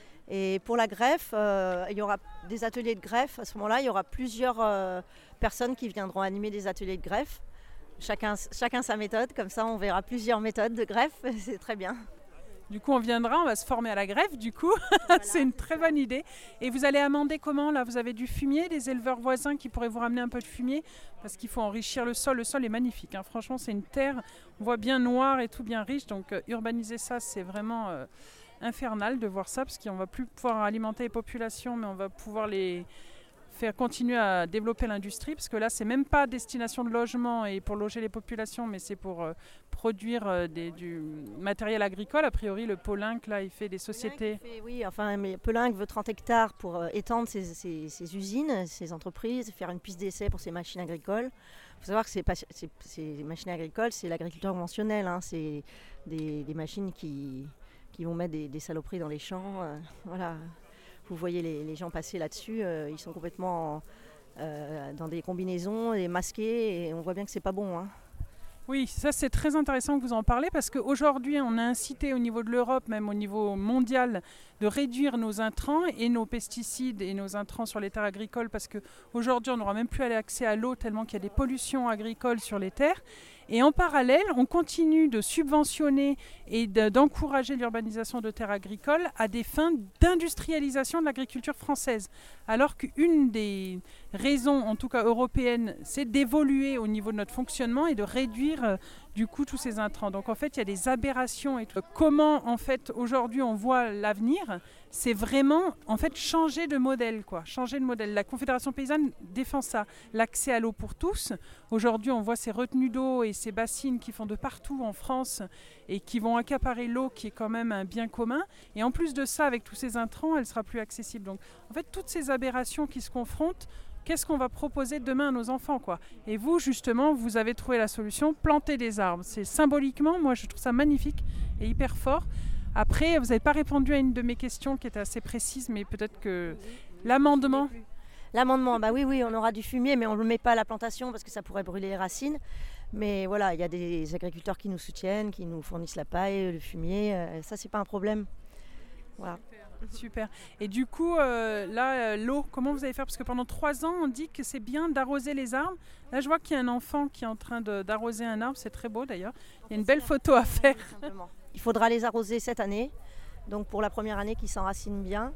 Et pour la greffe, euh, il y aura des ateliers de greffe. À ce moment-là, il y aura plusieurs euh, personnes qui viendront animer des ateliers de greffe. Chacun, chacun sa méthode, comme ça on verra plusieurs méthodes de greffe, c'est très bien. Du coup, on viendra, on va se former à la greffe, du coup. Voilà. C'est une très bonne idée. Et vous allez amender comment, là? Vous avez du fumier, des éleveurs voisins qui pourraient vous ramener un peu de fumier? Parce qu'il faut enrichir le sol. Le sol est magnifique, hein. Franchement, c'est une terre, on voit bien noir et tout bien riche. Donc, euh, urbaniser ça, c'est vraiment euh, infernal de voir ça, parce qu'on ne va plus pouvoir alimenter les populations, mais on va pouvoir les... faire continuer à développer l'industrie, parce que là, c'est même pas destination de logement et pour loger les populations, mais c'est pour euh, produire euh, des, du matériel agricole. A priori, le Polinc, là, il fait des sociétés. Fait, oui, enfin, mais Polinc veut trente hectares pour euh, étendre ses, ses, ses usines, ses entreprises, faire une piste d'essai pour ses machines agricoles. Il faut savoir que ces, ces, ces machines agricoles, c'est l'agriculture conventionnelle, hein, c'est des, des machines qui, qui vont mettre des, des saloperies dans les champs, euh, voilà. Vous voyez les, les gens passer là-dessus, euh, ils sont complètement euh, dans des combinaisons, et masqués, et on voit bien que c'est pas bon, hein. Oui, ça c'est très intéressant que vous en parlez, parce qu'aujourd'hui on a incité au niveau de l'Europe, même au niveau mondial, de réduire nos intrants et nos pesticides et nos intrants sur les terres agricoles, parce qu'aujourd'hui on n'aura même plus accès à l'eau tellement qu'il y a des pollutions agricoles sur les terres. Et en parallèle, on continue de subventionner et de, d'encourager l'urbanisation de terres agricoles à des fins d'industrialisation de l'agriculture française. Alors qu'une des raisons, en tout cas européennes, c'est d'évoluer au niveau de notre fonctionnement et de réduire euh, du coup tous ces intrants. Donc en fait, il y a des aberrations et tout. Comment en fait aujourd'hui on voit l'avenir, c'est vraiment en fait changer de modèle, quoi. Changer de modèle. La Confédération paysanne défend ça, l'accès à l'eau pour tous. Aujourd'hui, on voit ces retenues d'eau et ces bassines qui font de partout en France et qui vont accaparer l'eau, qui est quand même un bien commun. Et en plus de ça, avec tous ces intrants, elle sera plus accessible. Donc en fait, toutes ces aberrations qui se confrontent, qu'est-ce qu'on va proposer demain à nos enfants, quoi? Et vous, justement, vous avez trouvé la solution, planter des arbres. C'est symboliquement, moi, je trouve ça magnifique et hyper fort. Après, vous n'avez pas répondu à une de mes questions qui était assez précise, mais peut-être que l'amendement... L'amendement, bah oui, oui, on aura du fumier, mais on ne le met pas à la plantation parce que ça pourrait brûler les racines. Mais voilà, il y a des agriculteurs qui nous soutiennent, qui nous fournissent la paille, le fumier. Euh, ça, c'est pas un problème. Voilà. Super. Et du coup, euh, là, euh, l'eau, comment vous allez faire? Parce que pendant trois ans, on dit que c'est bien d'arroser les arbres. Là, je vois qu'il y a un enfant qui est en train de, d'arroser un arbre. C'est très beau, d'ailleurs. Il y a une belle photo à faire. Il faudra les arroser cette année. Donc, pour la première année, qu'ils s'enracinent bien.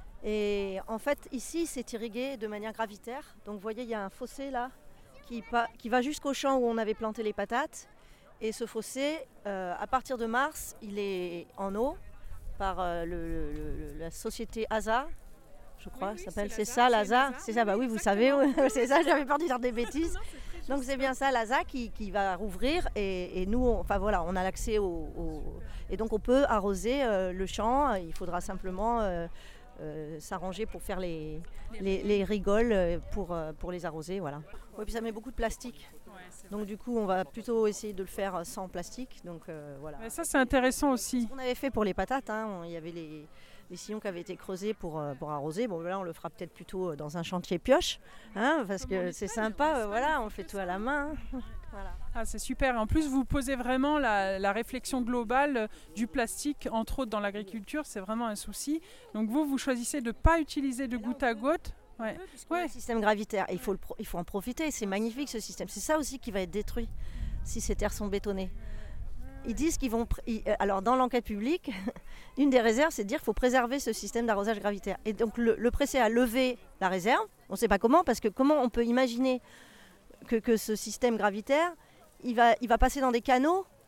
Et en fait, ici, c'est irrigué de manière gravitaire. Donc, vous voyez, il y a un fossé, là, qui, pa- qui va jusqu'au champ où on avait planté les patates. Et ce fossé, euh, à partir de mars, il est en eau. Par euh, le, le, la société A S A, je crois, oui, oui, ça s'appelle. C'est, c'est ça, l'A S A. c'est, c'est ça, bah oui, vous savez, c'est ça, j'avais peur de dire des bêtises. Non, Donc c'est bien ça, l'A S A qui, qui va rouvrir et, et nous, on, enfin voilà, on a l'accès au, au... Et donc on peut arroser euh, le champ, il faudra simplement euh, euh, s'arranger pour faire les, les, les rigoles pour, pour les arroser, voilà. Oui, puis ça met beaucoup de plastique. Donc du coup, on va plutôt essayer de le faire sans plastique. Donc euh, voilà. Mais ça, c'est intéressant aussi. On avait fait pour les patates, hein, il y avait les, les sillons qui avaient été creusés pour, pour arroser. Bon, là, on le fera peut-être plutôt dans un chantier pioche, hein, parce que c'est sympa. Euh, voilà, on fait tout à la main. Hein. Voilà. Ah, c'est super. En plus, vous posez vraiment la, la réflexion globale du plastique, entre autres dans l'agriculture. C'est vraiment un souci. Donc vous, vous choisissez de ne pas utiliser de goutte à goutte. Ouais. Ouais. Le système gravitaire, et il faut, le pro- il faut en profiter, c'est magnifique ce système. C'est ça aussi qui va être détruit si ces terres sont bétonnées. Ils disent qu'ils vont... Pr- ils, alors dans l'enquête publique, une des réserves, c'est de dire qu'il faut préserver ce système d'arrosage gravitaire. Et donc le, le presser à lever la réserve, on ne sait pas comment, parce que comment on peut imaginer que, que ce système gravitaire, il va, il va passer dans des canaux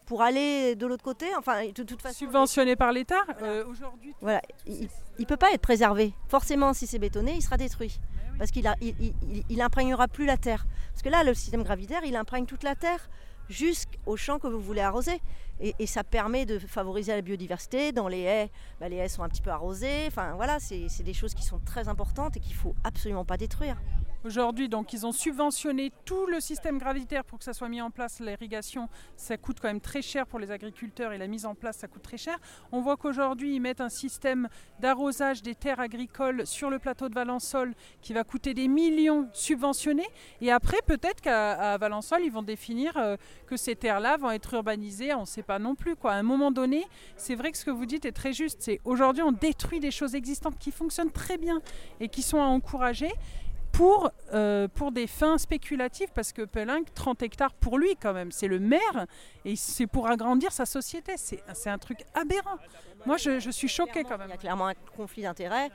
pour aller de l'autre côté. Enfin, de toute façon, subventionné par l'État euh, aujourd'hui. Voilà, il ne peut pas être préservé. Forcément, si c'est bétonné, il sera détruit. Parce qu'il a, il, il, il imprégnera plus la terre. Parce que là, le système gravitaire, il imprègne toute la terre jusqu'au champ que vous voulez arroser. Et, et ça permet de favoriser la biodiversité. Dans les haies, bah, les haies sont un petit peu arrosées. Enfin, voilà, c'est, c'est des choses qui sont très importantes et qu'il ne faut absolument pas détruire. Aujourd'hui, donc, ils ont subventionné tout le système gravitaire pour que ça soit mis en place. L'irrigation, ça coûte quand même très cher pour les agriculteurs et la mise en place, ça coûte très cher. On voit qu'aujourd'hui, ils mettent un système d'arrosage des terres agricoles sur le plateau de Valençol qui va coûter des millions subventionnés. Et après, peut-être qu'à à Valençol, ils vont définir euh, que ces terres-là vont être urbanisées. On ne sait pas non plus, quoi. À un moment donné, c'est vrai que ce que vous dites est très juste. C'est aujourd'hui, on détruit des choses existantes qui fonctionnent très bien et qui sont à encourager. Pour, euh, pour des fins spéculatives, parce que Pelling, trente hectares pour lui quand même, c'est le maire, et c'est pour agrandir sa société. C'est, c'est un truc aberrant. Moi, je, je suis choquée quand même. Il y a clairement un conflit d'intérêts,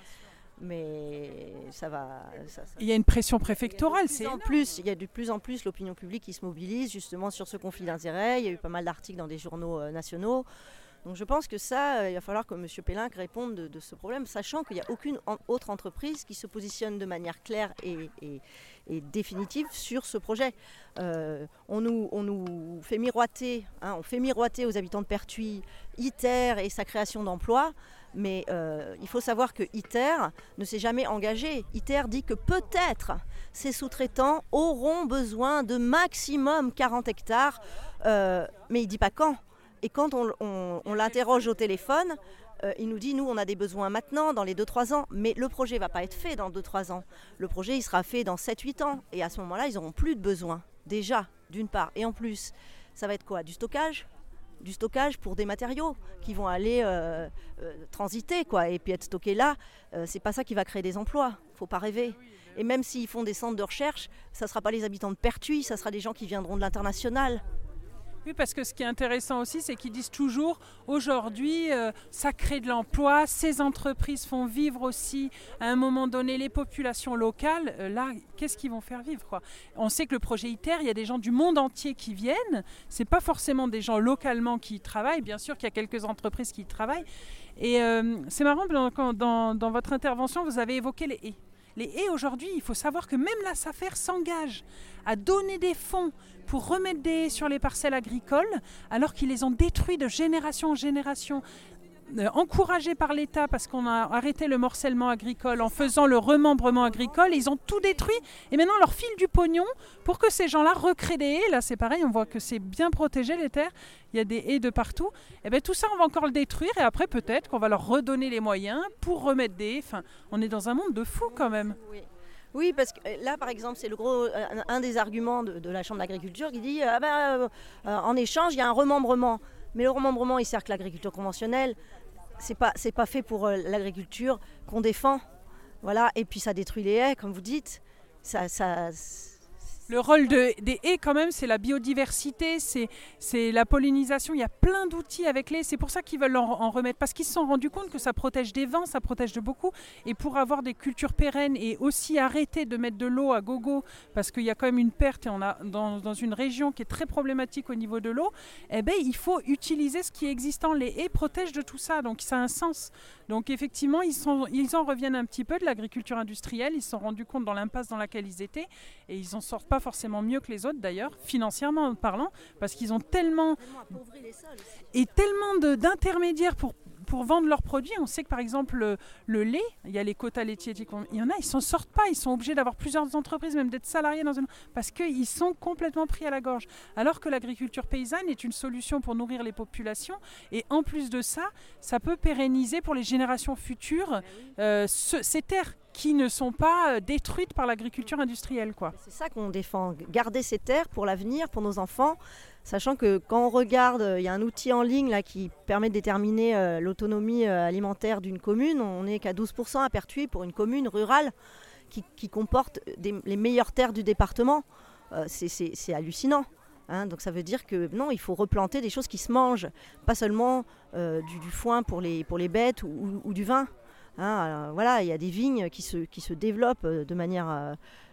mais ça va... Ça, ça... Il y a une pression préfectorale. C'est en plus, il y a de plus en plus l'opinion publique qui se mobilise justement sur ce conflit d'intérêts. Il y a eu pas mal d'articles dans des journaux euh, nationaux. Donc je pense que ça, euh, il va falloir que M. Pelling réponde de, de ce problème, sachant qu'il n'y a aucune en, autre entreprise qui se positionne de manière claire et, et, et définitive sur ce projet. Euh, on, nous, on nous fait miroiter, hein, on fait miroiter aux habitants de Pertuis ITER et sa création d'emplois, mais euh, il faut savoir que ITER ne s'est jamais engagé. ITER dit que peut-être ces sous-traitants auront besoin de maximum quarante hectares, euh, mais il ne dit pas quand. Et quand on, on, on l'interroge au téléphone, euh, il nous dit, nous, on a des besoins maintenant, dans les deux trois ans. Mais le projet ne va pas être fait dans deux trois ans. Le projet, il sera fait dans sept huit ans. Et à ce moment-là, ils n'auront plus de besoins, déjà, d'une part. Et en plus, ça va être quoi ? Du stockage ? Du stockage pour des matériaux qui vont aller euh, euh, transiter, quoi, et puis être stockés là. Euh, c'est pas ça qui va créer des emplois. Il ne faut pas rêver. Et même s'ils font des centres de recherche, ça ne sera pas les habitants de Pertuis, ça sera des gens qui viendront de l'international. Oui, parce que ce qui est intéressant aussi, c'est qu'ils disent toujours, aujourd'hui, euh, ça crée de l'emploi, ces entreprises font vivre aussi, à un moment donné, les populations locales. Euh, là, qu'est-ce qu'ils vont faire vivre, quoi ? On sait que le projet ITER, il y a des gens du monde entier qui viennent. Ce n'est pas forcément des gens localement qui y travaillent. Bien sûr qu'il y a quelques entreprises qui y travaillent. Et euh, c'est marrant, dans, dans, dans votre intervention, vous avez évoqué les haies. Les haies, aujourd'hui, il faut savoir que même la SAFER s'engage à donner des fonds pour remettre des haies sur les parcelles agricoles, alors qu'ils les ont détruits de génération en génération, euh, encouragés par l'État parce qu'on a arrêté le morcellement agricole en faisant le remembrement agricole. Ils ont tout détruit et maintenant on leur file du pognon pour que ces gens-là recréent des haies. Là, c'est pareil, on voit que c'est bien protégé, les terres. Il y a des haies de partout. Et bien, tout ça, on va encore le détruire et après, peut-être qu'on va leur redonner les moyens pour remettre des haies. Enfin, on est dans un monde de fous quand même. Oui. Oui, parce que là, par exemple, c'est le gros, un, un des arguments de, de la Chambre d'agriculture qui dit ah ben, euh, euh, en échange, il y a un remembrement. Mais le remembrement, il sert que l'agriculture conventionnelle. C'est pas, c'est pas fait pour euh, l'agriculture qu'on défend. Voilà. Et puis, ça détruit les haies, comme vous dites. Ça, ça, Le rôle de, des haies, quand même, c'est la biodiversité, c'est, c'est la pollinisation. Il y a plein d'outils avec les haies. C'est pour ça qu'ils veulent en, en remettre. Parce qu'ils se sont rendus compte que ça protège des vents, ça protège de beaucoup. Et pour avoir des cultures pérennes et aussi arrêter de mettre de l'eau à gogo, parce qu'il y a quand même une perte et on a dans, dans une région qui est très problématique au niveau de l'eau, eh ben, il faut utiliser ce qui est existant. Les haies protègent de tout ça, donc ça a un sens. Donc effectivement, ils, sont, ils en reviennent un petit peu de l'agriculture industrielle. Ils se sont rendus compte dans l'impasse dans laquelle ils étaient et ils n'en sortent pas forcément mieux que les autres d'ailleurs, financièrement parlant, parce qu'ils ont tellement et tellement de, d'intermédiaires pour, pour vendre leurs produits. On sait que par exemple le, le lait, il y a les quotas laitiers, il y en a, ils s'en sortent pas, ils sont obligés d'avoir plusieurs entreprises, même d'être salariés dans une... parce qu'ils sont complètement pris à la gorge. Alors que l'agriculture paysanne est une solution pour nourrir les populations et en plus de ça, ça peut pérenniser pour les générations futures euh, ce, ces terres qui ne sont pas détruites par l'agriculture industrielle, quoi. C'est ça qu'on défend, garder ces terres pour l'avenir, pour nos enfants, sachant que quand on regarde, il y a un outil en ligne là, qui permet de déterminer euh, l'autonomie euh, alimentaire d'une commune. On n'est qu'à douze pour cent à Pertuis pour une commune rurale qui, qui comporte des, les meilleures terres du département. Euh, c'est, c'est, c'est hallucinant. Hein, donc ça veut dire que non, il faut replanter des choses qui se mangent, pas seulement euh, du, du foin pour les, pour les bêtes ou, ou, ou du vin. Hein, alors, voilà, il y a des vignes qui se, qui se développent de manière euh,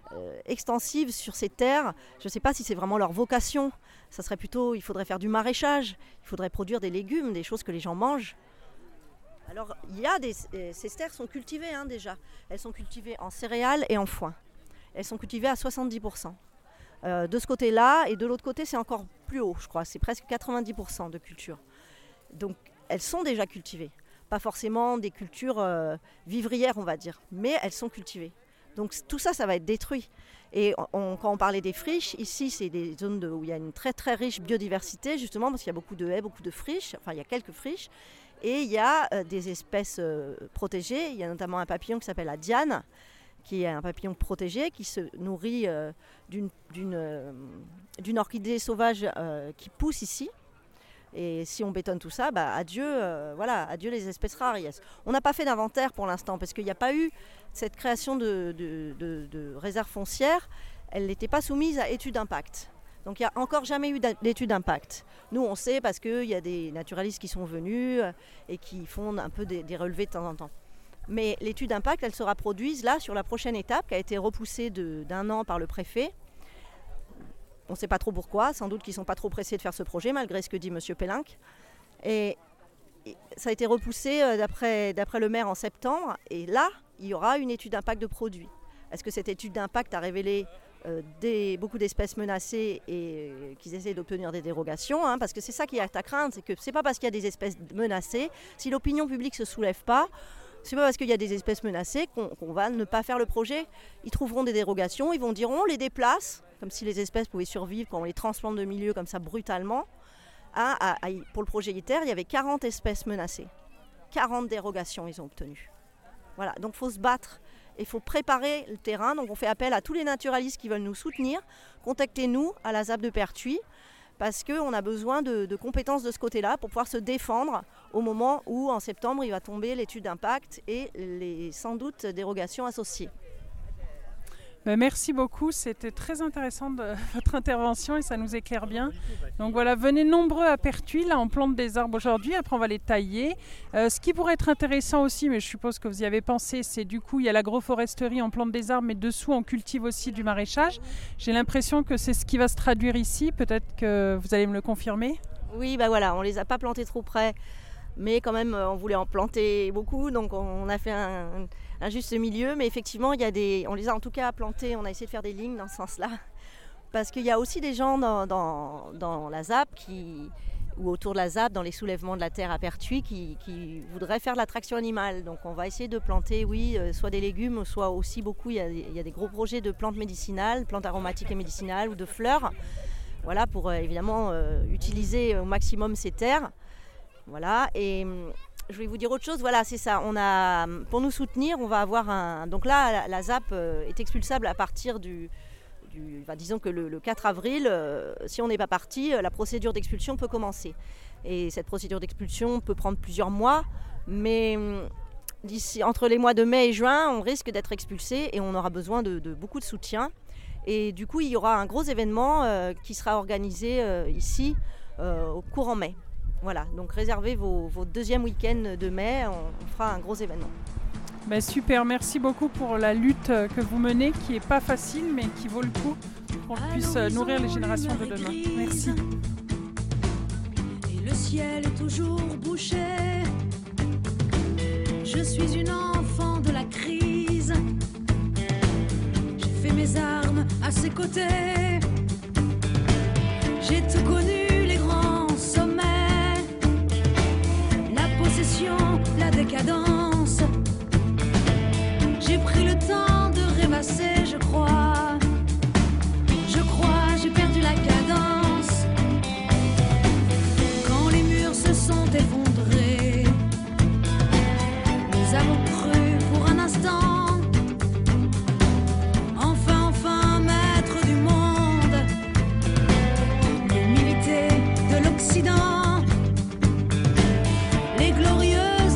euh, extensive sur ces terres. Je ne sais pas si c'est vraiment leur vocation. Ça serait plutôt, il faudrait faire du maraîchage, il faudrait produire des légumes, des choses que les gens mangent. Alors, il y a des, ces terres sont cultivées hein, déjà. Elles sont cultivées en céréales et en foin. Elles sont cultivées à soixante-dix pour cent. Euh, de ce côté-là, et de l'autre côté, c'est encore plus haut, je crois. C'est presque quatre-vingt-dix pour cent de culture. Donc, elles sont déjà cultivées. Pas forcément des cultures euh, vivrières, on va dire, mais elles sont cultivées. Donc, tout ça, ça va être détruit. Et on, quand on parlait des friches, ici, c'est des zones de, où il y a une très, très riche biodiversité, justement, parce qu'il y a beaucoup de haies, beaucoup de friches. Enfin, il y a quelques friches. Et il y a euh, des espèces euh, protégées. Il y a notamment un papillon qui s'appelle la diane, qui est un papillon protégé, qui se nourrit euh, d'une, d'une, euh, d'une orchidée sauvage euh, qui pousse ici. Et si on bétonne tout ça, bah, adieu, euh, voilà, adieu les espèces rares. Yes. On n'a pas fait d'inventaire pour l'instant, parce qu'il n'y a pas eu cette création de, de, de, de réserve foncière. Elle n'était pas soumise à étude d'impact. Donc il n'y a encore jamais eu d'étude d'impact. Nous, on sait parce qu'il y a des naturalistes qui sont venus et qui font un peu des, des relevés de temps en temps. Mais l'étude d'impact, elle sera produite là sur la prochaine étape qui a été repoussée de, d'un an par le préfet. On ne sait pas trop pourquoi, sans doute qu'ils ne sont pas trop pressés de faire ce projet, malgré ce que dit M. Pellinck. Et, et ça a été repoussé d'après, d'après le maire en septembre. Et là, il y aura une étude d'impact de produit. Est-ce que cette étude d'impact a révélé euh, des, beaucoup d'espèces menacées et euh, qu'ils essaient d'obtenir des dérogations hein, parce que c'est ça qui est à craindre, c'est que ce n'est pas parce qu'il y a des espèces menacées, si l'opinion publique ne se soulève pas, c'est pas parce qu'il y a des espèces menacées qu'on, qu'on va ne pas faire le projet. Ils trouveront des dérogations, ils vont dire on les déplace, comme si les espèces pouvaient survivre quand on les transplante de milieu comme ça brutalement. À, à, à, pour le projet ITER, il y avait quarante espèces menacées. quarante dérogations ils ont obtenues. Voilà, donc il faut se battre. Il faut préparer le terrain. Donc on fait appel à tous les naturalistes qui veulent nous soutenir. Contactez-nous à la Z A P de Pertuis parce qu'on a besoin de, de compétences de ce côté-là pour pouvoir se défendre au moment où en septembre il va tomber l'étude d'impact et les sans doute dérogations associées. Ben merci beaucoup, c'était très intéressant de votre intervention et ça nous éclaire bien. Donc voilà, venez nombreux à Pertuis, là on plante des arbres aujourd'hui, après on va les tailler. Euh, ce qui pourrait être intéressant aussi, mais je suppose que vous y avez pensé, c'est du coup il y a l'agroforesterie, on plante des arbres, mais dessous on cultive aussi du maraîchage. J'ai l'impression que c'est ce qui va se traduire ici, peut-être que vous allez me le confirmer. Oui, ben voilà, on ne les a pas plantés trop près, mais quand même on voulait en planter beaucoup, donc on a fait un... un juste milieu, mais effectivement, il y a des, on les a en tout cas plantés, on a essayé de faire des lignes dans ce sens-là, parce qu'il y a aussi des gens dans, dans, dans la Z A P, qui, ou autour de la Z A P, dans les soulèvements de la terre à Pertuis, qui, qui voudraient faire de l'attraction animale. Donc on va essayer de planter, oui, euh, soit des légumes, soit aussi beaucoup, il y, a, il y a des gros projets de plantes médicinales, plantes aromatiques et médicinales, ou de fleurs, voilà, pour euh, évidemment euh, utiliser au maximum ces terres. Voilà, et... je voulais vous dire autre chose, voilà, c'est ça. On a, pour nous soutenir, on va avoir un. Donc là, la, la Z A P est expulsable à partir du. du bah, disons que le, le quatre avril, euh, si on n'est pas parti, la procédure d'expulsion peut commencer. Et cette procédure d'expulsion peut prendre plusieurs mois, mais d'ici, entre les mois de mai et juin, on risque d'être expulsé et on aura besoin de, de beaucoup de soutien. Et du coup, il y aura un gros événement euh, qui sera organisé euh, ici euh, au courant mai. Voilà, donc réservez vos, vos deuxièmes week-ends de mai, on, on fera un gros événement. Ben super, merci beaucoup pour la lutte que vous menez, qui n'est pas facile, mais qui vaut le coup pour qu'on puisse nourrir les générations de demain. Merci. Et le ciel est toujours bouché. Je suis une enfant de la crise. J'ai fait mes armes à ses côtés. J'ai tout connu, les grands sommets. La décadence. J'ai pris le temps de rêvasser, je crois. Je crois, j'ai perdu la cadence. Quand les murs se sont effondrés, nous avons cru pour un instant. Enfin, enfin, maître du monde, l'humilité de l'Occident. Les glorieuses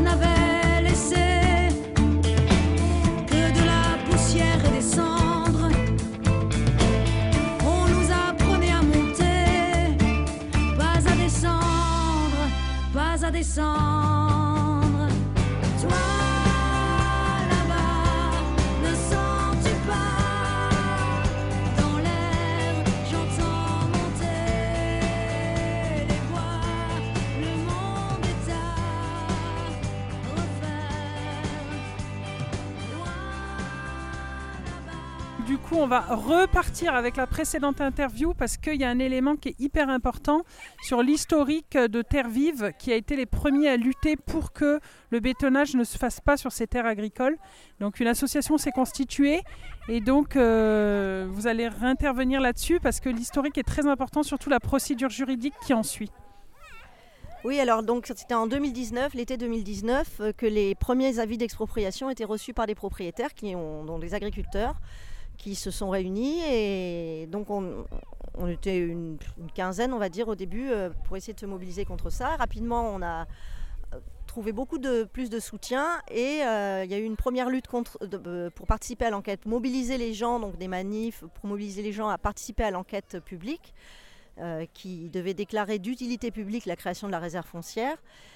du coup, on va repartir avec la précédente interview parce qu'il y a un élément qui est hyper important sur l'historique de Terre Vive qui a été les premiers à lutter pour que le bétonnage ne se fasse pas sur ces terres agricoles. Donc une association s'est constituée et donc euh, vous allez réintervenir là-dessus parce que l'historique est très important, surtout la procédure juridique qui en suit. Oui, alors donc c'était en deux mille dix-neuf, l'été deux mille dix-neuf, euh, que les premiers avis d'expropriation étaient reçus par des propriétaires, qui ont, dont des agriculteurs, qui se sont réunis. Et donc on, on était une, une quinzaine, on va dire, au début, euh, pour essayer de se mobiliser contre ça. Rapidement, on a trouvé beaucoup de plus de soutien et euh, il y a eu une première lutte contre, de, pour participer à l'enquête, mobiliser les gens, donc des manifs, pour mobiliser les gens à participer à l'enquête publique. Euh, qui devait déclarer d'utilité publique la création de la réserve foncière.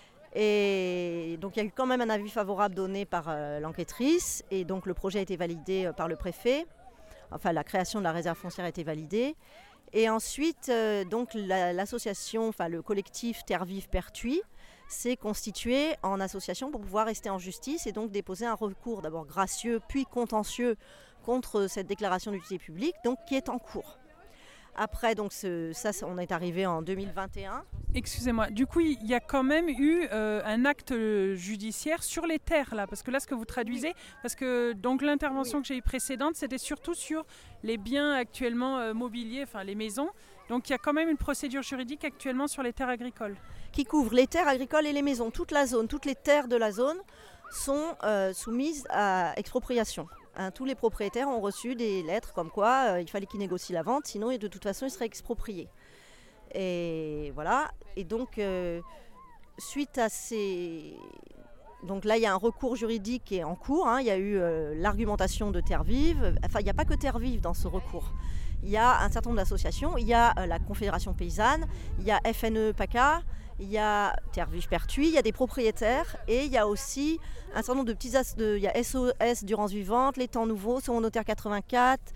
Et donc il y a eu quand même un avis favorable donné par euh, l'enquêtrice et donc le projet a été validé euh, par le préfet. Enfin, la création de la réserve foncière a été validée. Et ensuite, euh, donc la, l'association, enfin le collectif Terre Vive Pertuis s'est constitué en association pour pouvoir rester en justice et donc déposer un recours d'abord gracieux puis contentieux contre cette déclaration d'utilité publique, donc qui est en cours. Après, donc ce, ça, on est arrivé en deux mille vingt et un. Excusez-moi, du coup, il y a quand même eu euh, un acte judiciaire sur les terres, là, parce que là, ce que vous traduisez, oui. parce que donc l'intervention oui. que j'ai eue précédente, c'était surtout sur les biens actuellement euh, mobiliers, enfin les maisons. Donc il y a quand même une procédure juridique actuellement sur les terres agricoles. Qui couvre les terres agricoles et les maisons. Toute la zone, toutes les terres de la zone sont euh, soumises à expropriation. Hein, tous les propriétaires ont reçu des lettres comme quoi euh, il fallait qu'ils négocient la vente, sinon de toute façon ils seraient expropriés. Et voilà. Et donc euh, suite à ces, donc là il y a un recours juridique qui est en cours. Hein, il y a eu euh, l'argumentation de Terre Vive. Enfin il n'y a pas que Terre Vive dans ce recours. Il y a un certain nombre d'associations. Il y a euh, la Confédération paysanne, il y a F N E PACA. Il y a Terre Vive Pertuis, il y a des propriétaires et il y a aussi un certain nombre de petits as de, il y a S O S Durance Vivante, Les Temps Nouveaux, Saumon Notaire quatre-vingt-quatre,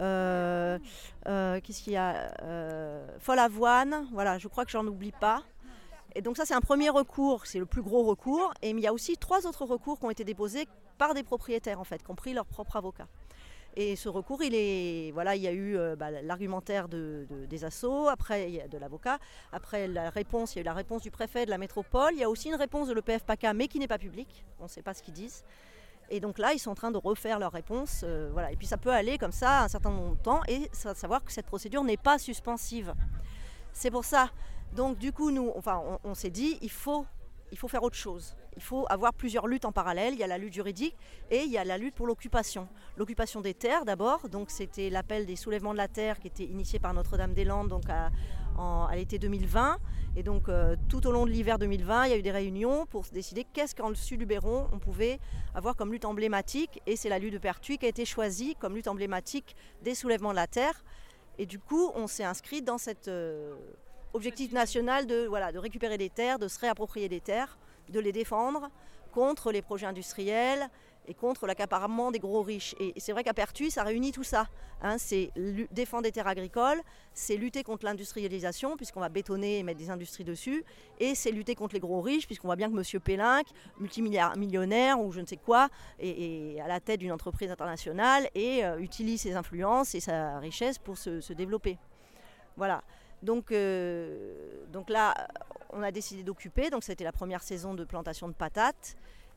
euh, euh, qu'est-ce qu'il y a euh, Folle Avoine, voilà, je crois que j'en oublie pas. Et donc ça c'est un premier recours, c'est le plus gros recours. Et il y a aussi trois autres recours qui ont été déposés par des propriétaires en fait, qui ont pris leur propre avocat. Et ce recours, il est, voilà, il y a eu euh, bah, l'argumentaire de, de, des assos, après il y a de l'avocat, après la réponse, il y a eu la réponse du préfet de la métropole, il y a aussi une réponse de l'E P F PACA, mais qui n'est pas publique, on ne sait pas ce qu'ils disent. Et donc là, ils sont en train de refaire leur réponse, euh, voilà. Et puis ça peut aller comme ça un certain nombre de temps, et ça, savoir que cette procédure n'est pas suspensive. C'est pour ça. Donc du coup, nous, enfin, on, on s'est dit, il faut, il faut faire autre chose. Il faut avoir plusieurs luttes en parallèle. Il y a la lutte juridique et il y a la lutte pour l'occupation. L'occupation des terres d'abord, donc c'était l'appel des soulèvements de la terre qui était initié par Notre-Dame-des-Landes donc à, en, à l'été deux mille vingt. Et donc euh, tout au long de l'hiver deux mille vingt, il y a eu des réunions pour se décider qu'est-ce qu'en dessus du Luberon on pouvait avoir comme lutte emblématique. Et c'est la lutte de Pertuis qui a été choisie comme lutte emblématique des soulèvements de la terre. Et du coup, on s'est inscrit dans cet euh, objectif national de, voilà, de récupérer des terres, de se réapproprier des terres, de les défendre contre les projets industriels et contre l'accaparement des gros riches. Et c'est vrai qu'à Pertuis, ça réunit tout ça. Hein, c'est défendre des terres agricoles, c'est lutter contre l'industrialisation, puisqu'on va bétonner et mettre des industries dessus, et c'est lutter contre les gros riches, puisqu'on voit bien que M. Pélinck, multimillionnaire ou je ne sais quoi, est, est à la tête d'une entreprise internationale et euh, utilise ses influences et sa richesse pour se, se développer. Voilà. Donc, euh, donc là, on a décidé d'occuper, donc c'était la première saison de plantation de patates.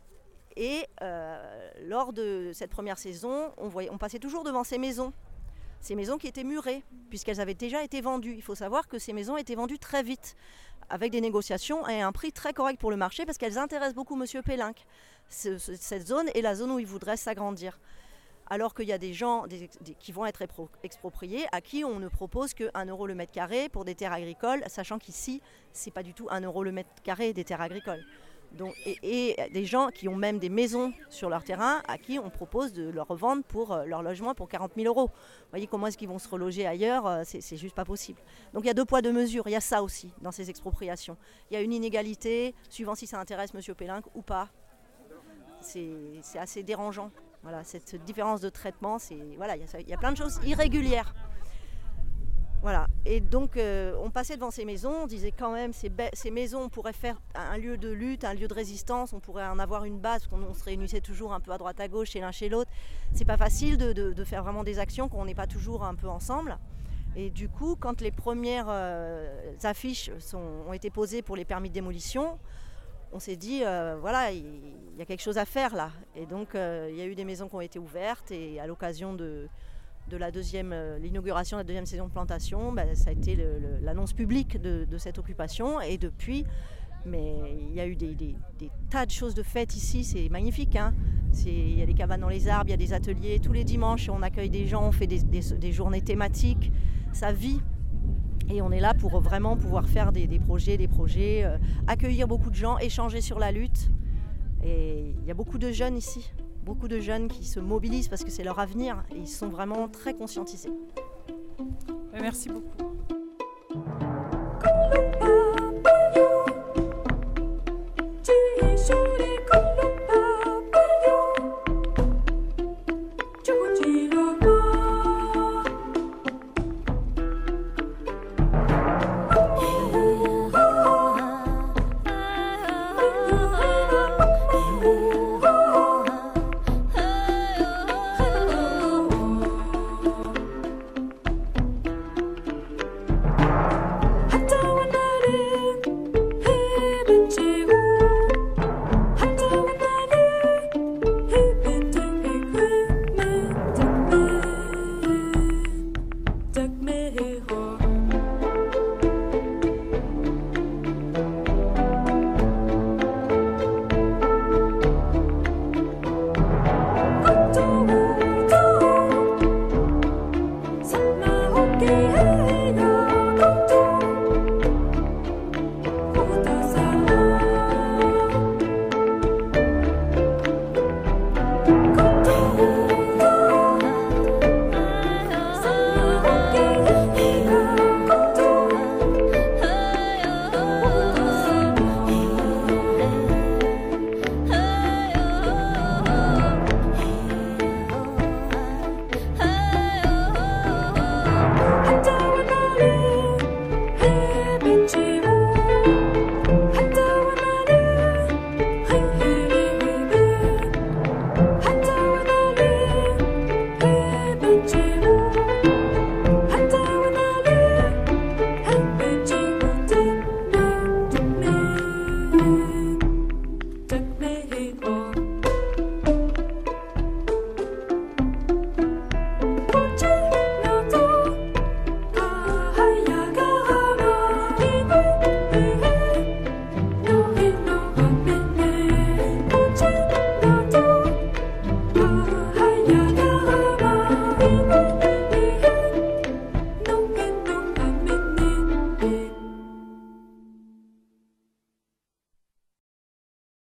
Et euh, lors de cette première saison, on, voyait, on passait toujours devant ces maisons, ces maisons qui étaient murées, puisqu'elles avaient déjà été vendues. Il faut savoir que ces maisons étaient vendues très vite, avec des négociations et un prix très correct pour le marché, parce qu'elles intéressent beaucoup M. Pélinck. Ce, ce, cette zone est la zone où il voudrait s'agrandir. Alors qu'il y a des gens des, des, qui vont être expropriés, à qui on ne propose que un euro le mètre carré pour des terres agricoles, sachant qu'ici, ce n'est pas du tout un euro le mètre carré des terres agricoles. Donc, et, et des gens qui ont même des maisons sur leur terrain, à qui on propose de leur revendre pour euh, leur logement pour quarante mille euros. Vous voyez comment est-ce qu'ils vont se reloger ailleurs, euh, c'est, c'est juste pas possible. Donc il y a deux poids, deux mesures, il y a ça aussi dans ces expropriations. Il y a une inégalité, suivant si ça intéresse M. Pélinck ou pas. C'est, c'est assez dérangeant. Voilà, cette différence de traitement, c'est, voilà, il y a, il y a plein de choses irrégulières. Voilà. Et donc, euh, on passait devant ces maisons, on disait quand même, ces, ba- ces maisons, on pourrait faire un lieu de lutte, un lieu de résistance, on pourrait en avoir une base, parce qu'on on se réunissait toujours un peu à droite à gauche, chez l'un chez l'autre. C'est pas facile de, de, de faire vraiment des actions quand on n'est pas toujours un peu ensemble. Et du coup, quand les premières euh, affiches sont, ont été posées pour les permis de démolition, on s'est dit, euh, voilà, il y, y a quelque chose à faire là. Et donc, euh, il y a eu des maisons qui ont été ouvertes, et à l'occasion de... de la deuxième, euh, l'inauguration de la deuxième saison de plantation, ben, ça a été le, le, l'annonce publique de, de cette occupation. Et depuis, mais il y a eu des, des, des tas de choses de faites ici, c'est magnifique. Hein. C'est, il y a des cabanes dans les arbres, il y a des ateliers. Tous les dimanches, on accueille des gens, on fait des, des, des journées thématiques. Ça vit. Et on est là pour vraiment pouvoir faire des, des projets, des projets, euh, accueillir beaucoup de gens, échanger sur la lutte. Et il y a beaucoup de jeunes ici. Beaucoup de jeunes qui se mobilisent parce que c'est leur avenir et ils sont vraiment très conscientisés. Merci beaucoup.